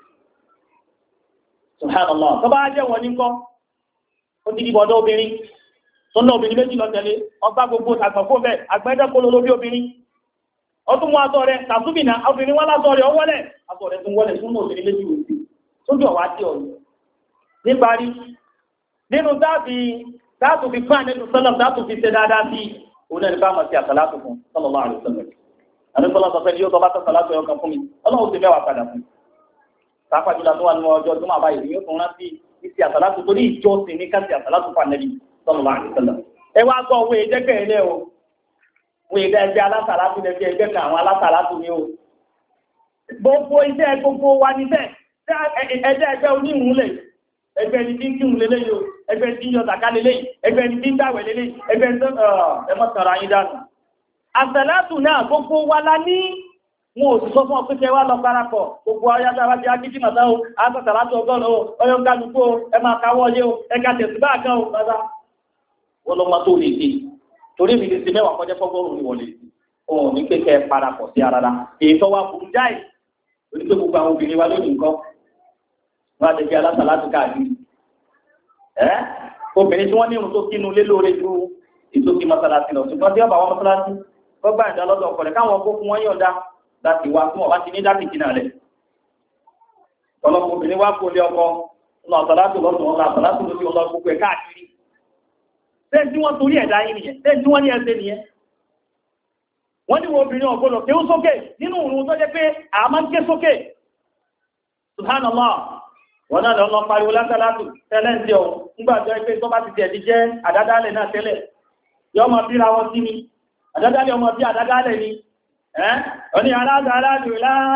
subhanallah tó bá jẹ́ wọn ní kọ́ ó ti dìbò ọ̀dọ́ obìnrin tó ná obìnrin méjì lọ tẹ̀lé ọgbà gbogbo àgbàfó bẹ́ẹ̀ àgbẹ̀dẹ́kọ́lọ́ lórí obìnrin ọdún mú aṣọ rẹ̀ tàbíbìnà obìnrin wọ́n lásọ rẹ̀ ọwọ́lẹ̀ aṣọ rẹ̀ tún wọ́lẹ̀ tún mú obìnrin méjì wò sí sójú ọ̀wá tí ọ̀rọ̀ níparí nínú dáàtù fi fún ànẹ́tù sọ́lọ̀ dáàtù fi ṣe dáadáa sí òun ẹni bá mọ̀ sí àsàlátù fún sallallahu alaihi wasallam àdúgbò sọ pé yóò tọ́ bá tọ́ sàlátù ẹ̀ ọkàn fún mi ọlọ́run ti mẹ́wàá padà fún pàápàá jùlọ tó wà nínú ọjọ́ tó máa bá ìrìn yóò tún rántí ìsì àsàlátù torí ìjọsìn ní káṣí àsàlátù fún ànẹ́bí sallallahu alaihi wasallam ẹ wá gbọ́ owó ẹ̀jẹ̀kẹ̀ ẹ̀ lẹ́ o wọ́n ìdá ẹgbẹ́ alásàlátù lẹ́gbẹ́ ẹgbẹ́ kan àwọn alásàlátù ni ó gbogbo iṣẹ́ gbogbo wa níṣẹ́ ẹjẹ́ ẹgbẹ́ onímúlẹ̀ ẹgbẹ́ ẹni tí ń kírun lélẹ́ yìí ẹgbẹ́ ẹni tí ń yọ zàká lélẹ́ yìí ẹgbẹ́ ẹni tí ń dáwẹ̀ lélẹ́ yìí ẹgbẹ́ ẹni tó ẹmọ́ tọrọ ayé dànù. àsàlátù náà gbogbo wa la ní wọn ò sì sọ fún ọpẹ́kẹ́ wa lọ parapọ̀ gbogbo ayáta wa ti akíkí màtá o àsàlátù ọgọ́rùn o ọyọ kálukú o ẹ máa káwọ́ yé o ẹka tẹ̀síbá kan o bàbá wọn lọ máa tó lè dé torí mi lè ṣe mẹ́wàá kọjá fọ́gọ́rùn-ún ìwọlé òun ní kékeré parapọ̀ sí ara la èyí tó wá burú jáì lórí pé gbogbo àwọn obìnrin wa lónìí nǹkan wọn á ti fi alásàlátù káàkiri ẹ obìnrin tí wọ́n ní irun tó kínú lé lóore ju ètò kí mọ́sálásí lọ ṣùgbọ́n tí wọ́n bá wọn mọ́sálásí wọ́n gbà ìdá lọ́dọ̀ ọkọ̀ rẹ̀ káwọn kó fún wọn yọ̀ǹda láti wá fún ọba ti ní láti jìnnà rẹ̀ ọlọ́pọ̀ obìnrin wá kó lé ọkọ lọ àsàlátù lọ́sùn ọ̀la àsàlátù lọ́sùn ọ̀la gbogbo ẹ̀ káàkiri bẹ́ẹ̀ tí wọ́n torí ẹ̀dá yìí nìyẹn bẹ́ẹ̀ tí wọ́n ní ẹsẹ̀ nìyẹn wọ́n ní obìnrin ọ̀gbọ́dọ̀ kí ó sókè nínú òun tó jẹ́ pé a máa ń ké sókè subhanallah wọ́n náà lọ pariwo lásàlátù tẹ́lẹ̀ ń tẹ́ ọ nígbàjọ́ pé tó bá ti tẹ̀ jẹ́ àdádálẹ̀ náà tẹ́lẹ̀ yọ́ máa bíra wọn sí ni àdádálẹ̀ ọmọ bí àdádálẹ̀ ni ẹ́ ọ ní aládàáládù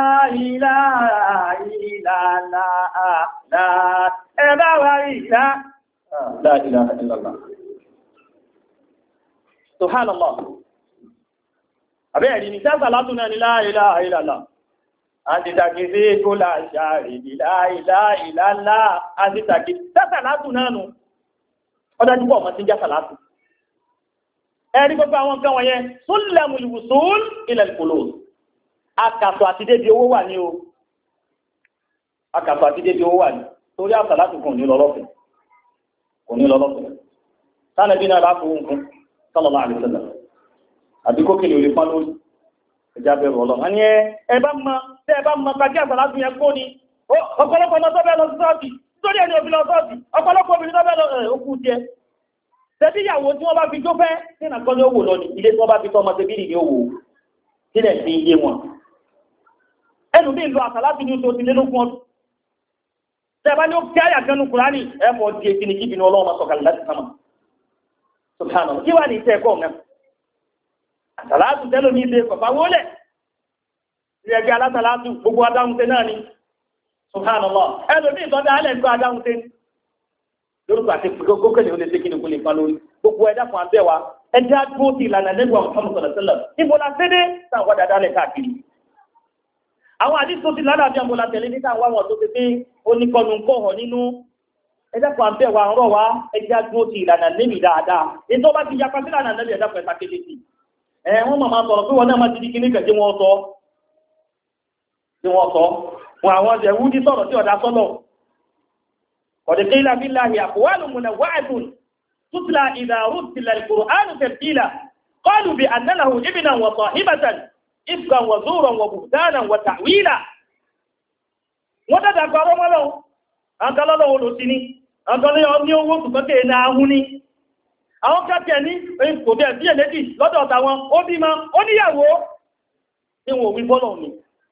subhanallah àbẹ́ẹ̀rí ni sásàlátù náà ni la ilaha illallah àti tàkìsí kó láṣàrí la ilaha illallah àti tàkìsí sásàlátù náà nù ọdájú pọ̀ ọmọ tí ń já sàlátù ẹ̀rí gbogbo àwọn nǹkan wọ̀nyẹn sulamul wusul ila al-qulub akàtọ̀ àti débi owó wà ní o akàtọ̀ àti débi owó wà ní torí àsàlátù kò ní lọ́lọ́fẹ̀ kò ní lọ́lọ́fẹ̀ tánàbí náà bá fún un sallallahu alaihi wasallam àbí kó kèlè orí pán lórí ẹjá bẹ̀rù ọlọ́run a ní ẹ bá mọ́ tẹ́ ẹ bá mọ́ pàkí àsàlátù yẹn kó ní ọ̀pọ̀lọpọ̀ ọmọ tó bẹ́ẹ̀ lọ sí sọ́ọ̀bì nítorí ẹni òbí lọ sọ́ọ̀bì ọ̀pọ̀lọpọ̀ obìnrin tó bẹ́ẹ̀ lọ òkú jẹ tẹ́bí ìyàwó tí wọ́n bá fi jó fẹ́ tí nà kọ́ ní owó lọ ní ilé tí wọ́n bá fi tọ́ ọmọ tẹ́bí ní owó sílẹ̀ sí iye wọn ẹnu bí ìlú àsàlátù ní oṣù tilé lógún ọdún tẹ́ bá ní ó kí àyà gẹnu Kùránì ẹ̀fọ́ di èsì ní kíbi ní ọlọ́run sọ̀kalẹ̀ láti sámà subhanallah kí wà ní iṣẹ́ ẹ̀kọ́ náà àtàlátù tẹ́lò ní ilé kọ̀fà wọlé ní ẹgbẹ́ alátàlátù gbogbo adáhunṣe náà ni subhanallah ẹlòmí ìtọ́jà alẹ́ ń gbọ́ adáhunṣe lórúkọ àti gókèlè ó lè ṣe kí ni kò lè pa lórí gbogbo ẹ̀dá kan abẹ́ wa ẹjẹ́ àdúró ti ìlànà lẹ́gbẹ̀ẹ́ Muhammad sallallahu alaihi wasallam níbo la sédé táwọn dáadáa lẹ̀ káàkiri àwọn àdíṣò ti ládàá bí àmọ́lá tẹ̀lé ní táwọn àwọn tó ti pé oníkọlù ń kọ̀họ̀ nínú ẹjẹ́ kan abẹ́ wa ń rọ̀ wá ẹjẹ́ àdúró ti ìlànà lẹ́mì dáadáa ètò bá ti yapa sí ìlànà lẹ́mì ẹ̀dá pẹ̀ta kéde sí ẹ wọ́n máa sọ̀rọ̀ pé wọn náà máa ti di kíní kẹ̀jẹ́ wọn sọ tí wọ́n sọ wọn àwọn ẹ̀wú ní sọ̀rọ̀ tí ọ̀dá sọ́lọ̀ ọ̀dẹ̀kẹ́ ilá bí láhì àkọwàlù múnà wáàdùn tútùlà ìdàrú tìlà ìkùránù tẹ̀sílà kọlù bí annálahu ibìnà wọ̀ sahibatan ifkan wọ̀ zúrọ̀ wọ̀ buhtanan wọ̀ ta'wila wọ́n dàdà gbọ́rọ̀ mọ́lọ́ àkọlọ́lọ́ olùsí ni àkọlọ́ ní owó tùkọ́kẹ́ ní ahun ni àwọn kẹ́kẹ́ ní kò bẹ́ẹ̀ sí ẹ̀lẹ́dì lọ́dọ̀ ọ̀tà wọn ó bí ma ó níyàwó tí wọn ò wí bọ́lọ̀ mi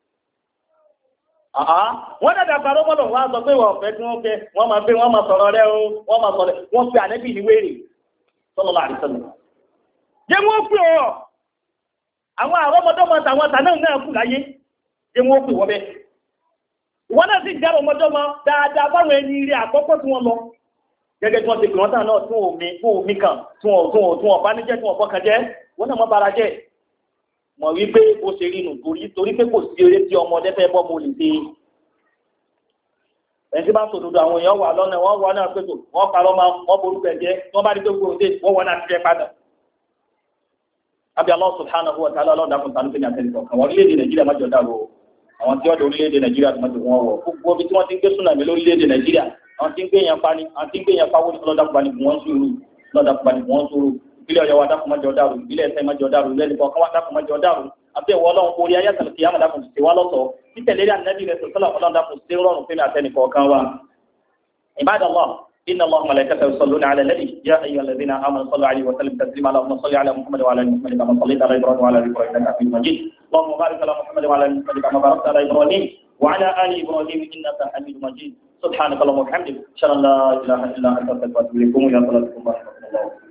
wọ́n dàdà gbọ́rọ̀ mọ́lọ́ wọ́n á sọ pé wọ́n fẹ́ tí wọ́n fẹ́ wọ́n máa gbé wọ́n máa sọ̀rọ̀ rẹ̀ o wọ́n máa sọ̀rọ̀ wọ́n fi ànẹ́bì ní wéèrè sallallahu alaihi wasallam jẹ́ wọ́n pè ọ́ àwọn àrọ́mọdọ́mọ tàwọn tà náà náà kù láyé jẹ́ wọ́n pè wọ́n bẹ́ wọ́n náà sì jẹ́ ọmọdọ́mọ dáadáa báwọn ẹni rí àkọ́kọ́ tí wọ́n lọ gẹ́gẹ́ tí wọ́n ti pìwọ́n tàn náà tún omi fún omi kan tún ọ̀tún tún ọ̀bá níjẹ́ tún ọ̀bọ́ kan jẹ́ wọ́n náà mọ́ bara jẹ́ mọ̀ wípé ó ṣe rí nù torí torí pé kò sí eré tí ọmọdé fẹ́ bọ́ mo lè ṣe ẹni tí bá ń sòdodo àwọn èèyàn wà lọ́nà wọ́n wọ́n náà pẹ̀tò wọ́n parọ́ máa wọ́n borúkọ ẹ̀jẹ̀ wọ́n bá rí pé gbogbo òde wọ́n wọ́n náà ti jẹ́ padà àbí Allah subhanahu wa ta'ala lọ́dà fún tàbí ní àtẹnìkọ̀ kan wọ́n orílẹ̀-èdè Nàìjíríà má jọ dárò àwọn tí wọ́n dé orílẹ̀-èdè Nàìjíríà tó má ti wọ́n wọ̀ gbogbo ibi tí wọ́n ti ń gbé súnàmì lórílẹ̀-èdè Nàìjíríà àwọn tí ń gbé yẹn pani àwọn tí ń gbé yẹn pawó lọ́dà fún bani wọ́n sùúrù lọ́dà fún bani wọ́n sùúrù ìbílẹ̀ Ọ̀yọ́ wa dákun má jọ dárò ìbílẹ̀ Ẹ̀sẹ̀ má jọ dárò ilẹ̀ nìkan kan wá dákun má jọ dárò àbí ẹ̀wọ̀ Ọlọ́run orí ayé àtàlù kìí àmà dákun ti wá lọ́sọ̀ọ́ títẹ̀lé ànábì rẹ̀ sọ̀tọ́lá Ọlọ́run dákun sí rọrùn fún mi àtẹnìkọ̀ kan wa. Ibadallah إن الله وملائكته يصلون على النبي يا أيها الذين آمنوا صلوا عليه وسلم تسليما اللهم صل على محمد وعلى آل محمد كما صليت على إبراهيم وعلى آل إبراهيم إنك حميد مجيد اللهم بارك على محمد وعلى آل محمد كما باركت على إبراهيم وعلى آل إبراهيم إنك حميد مجيد سبحانك اللهم وبحمدك أشهد أن لا إله إلا أنت أستغفرك وأتوب إليك يا صلاتكم ورحمة الله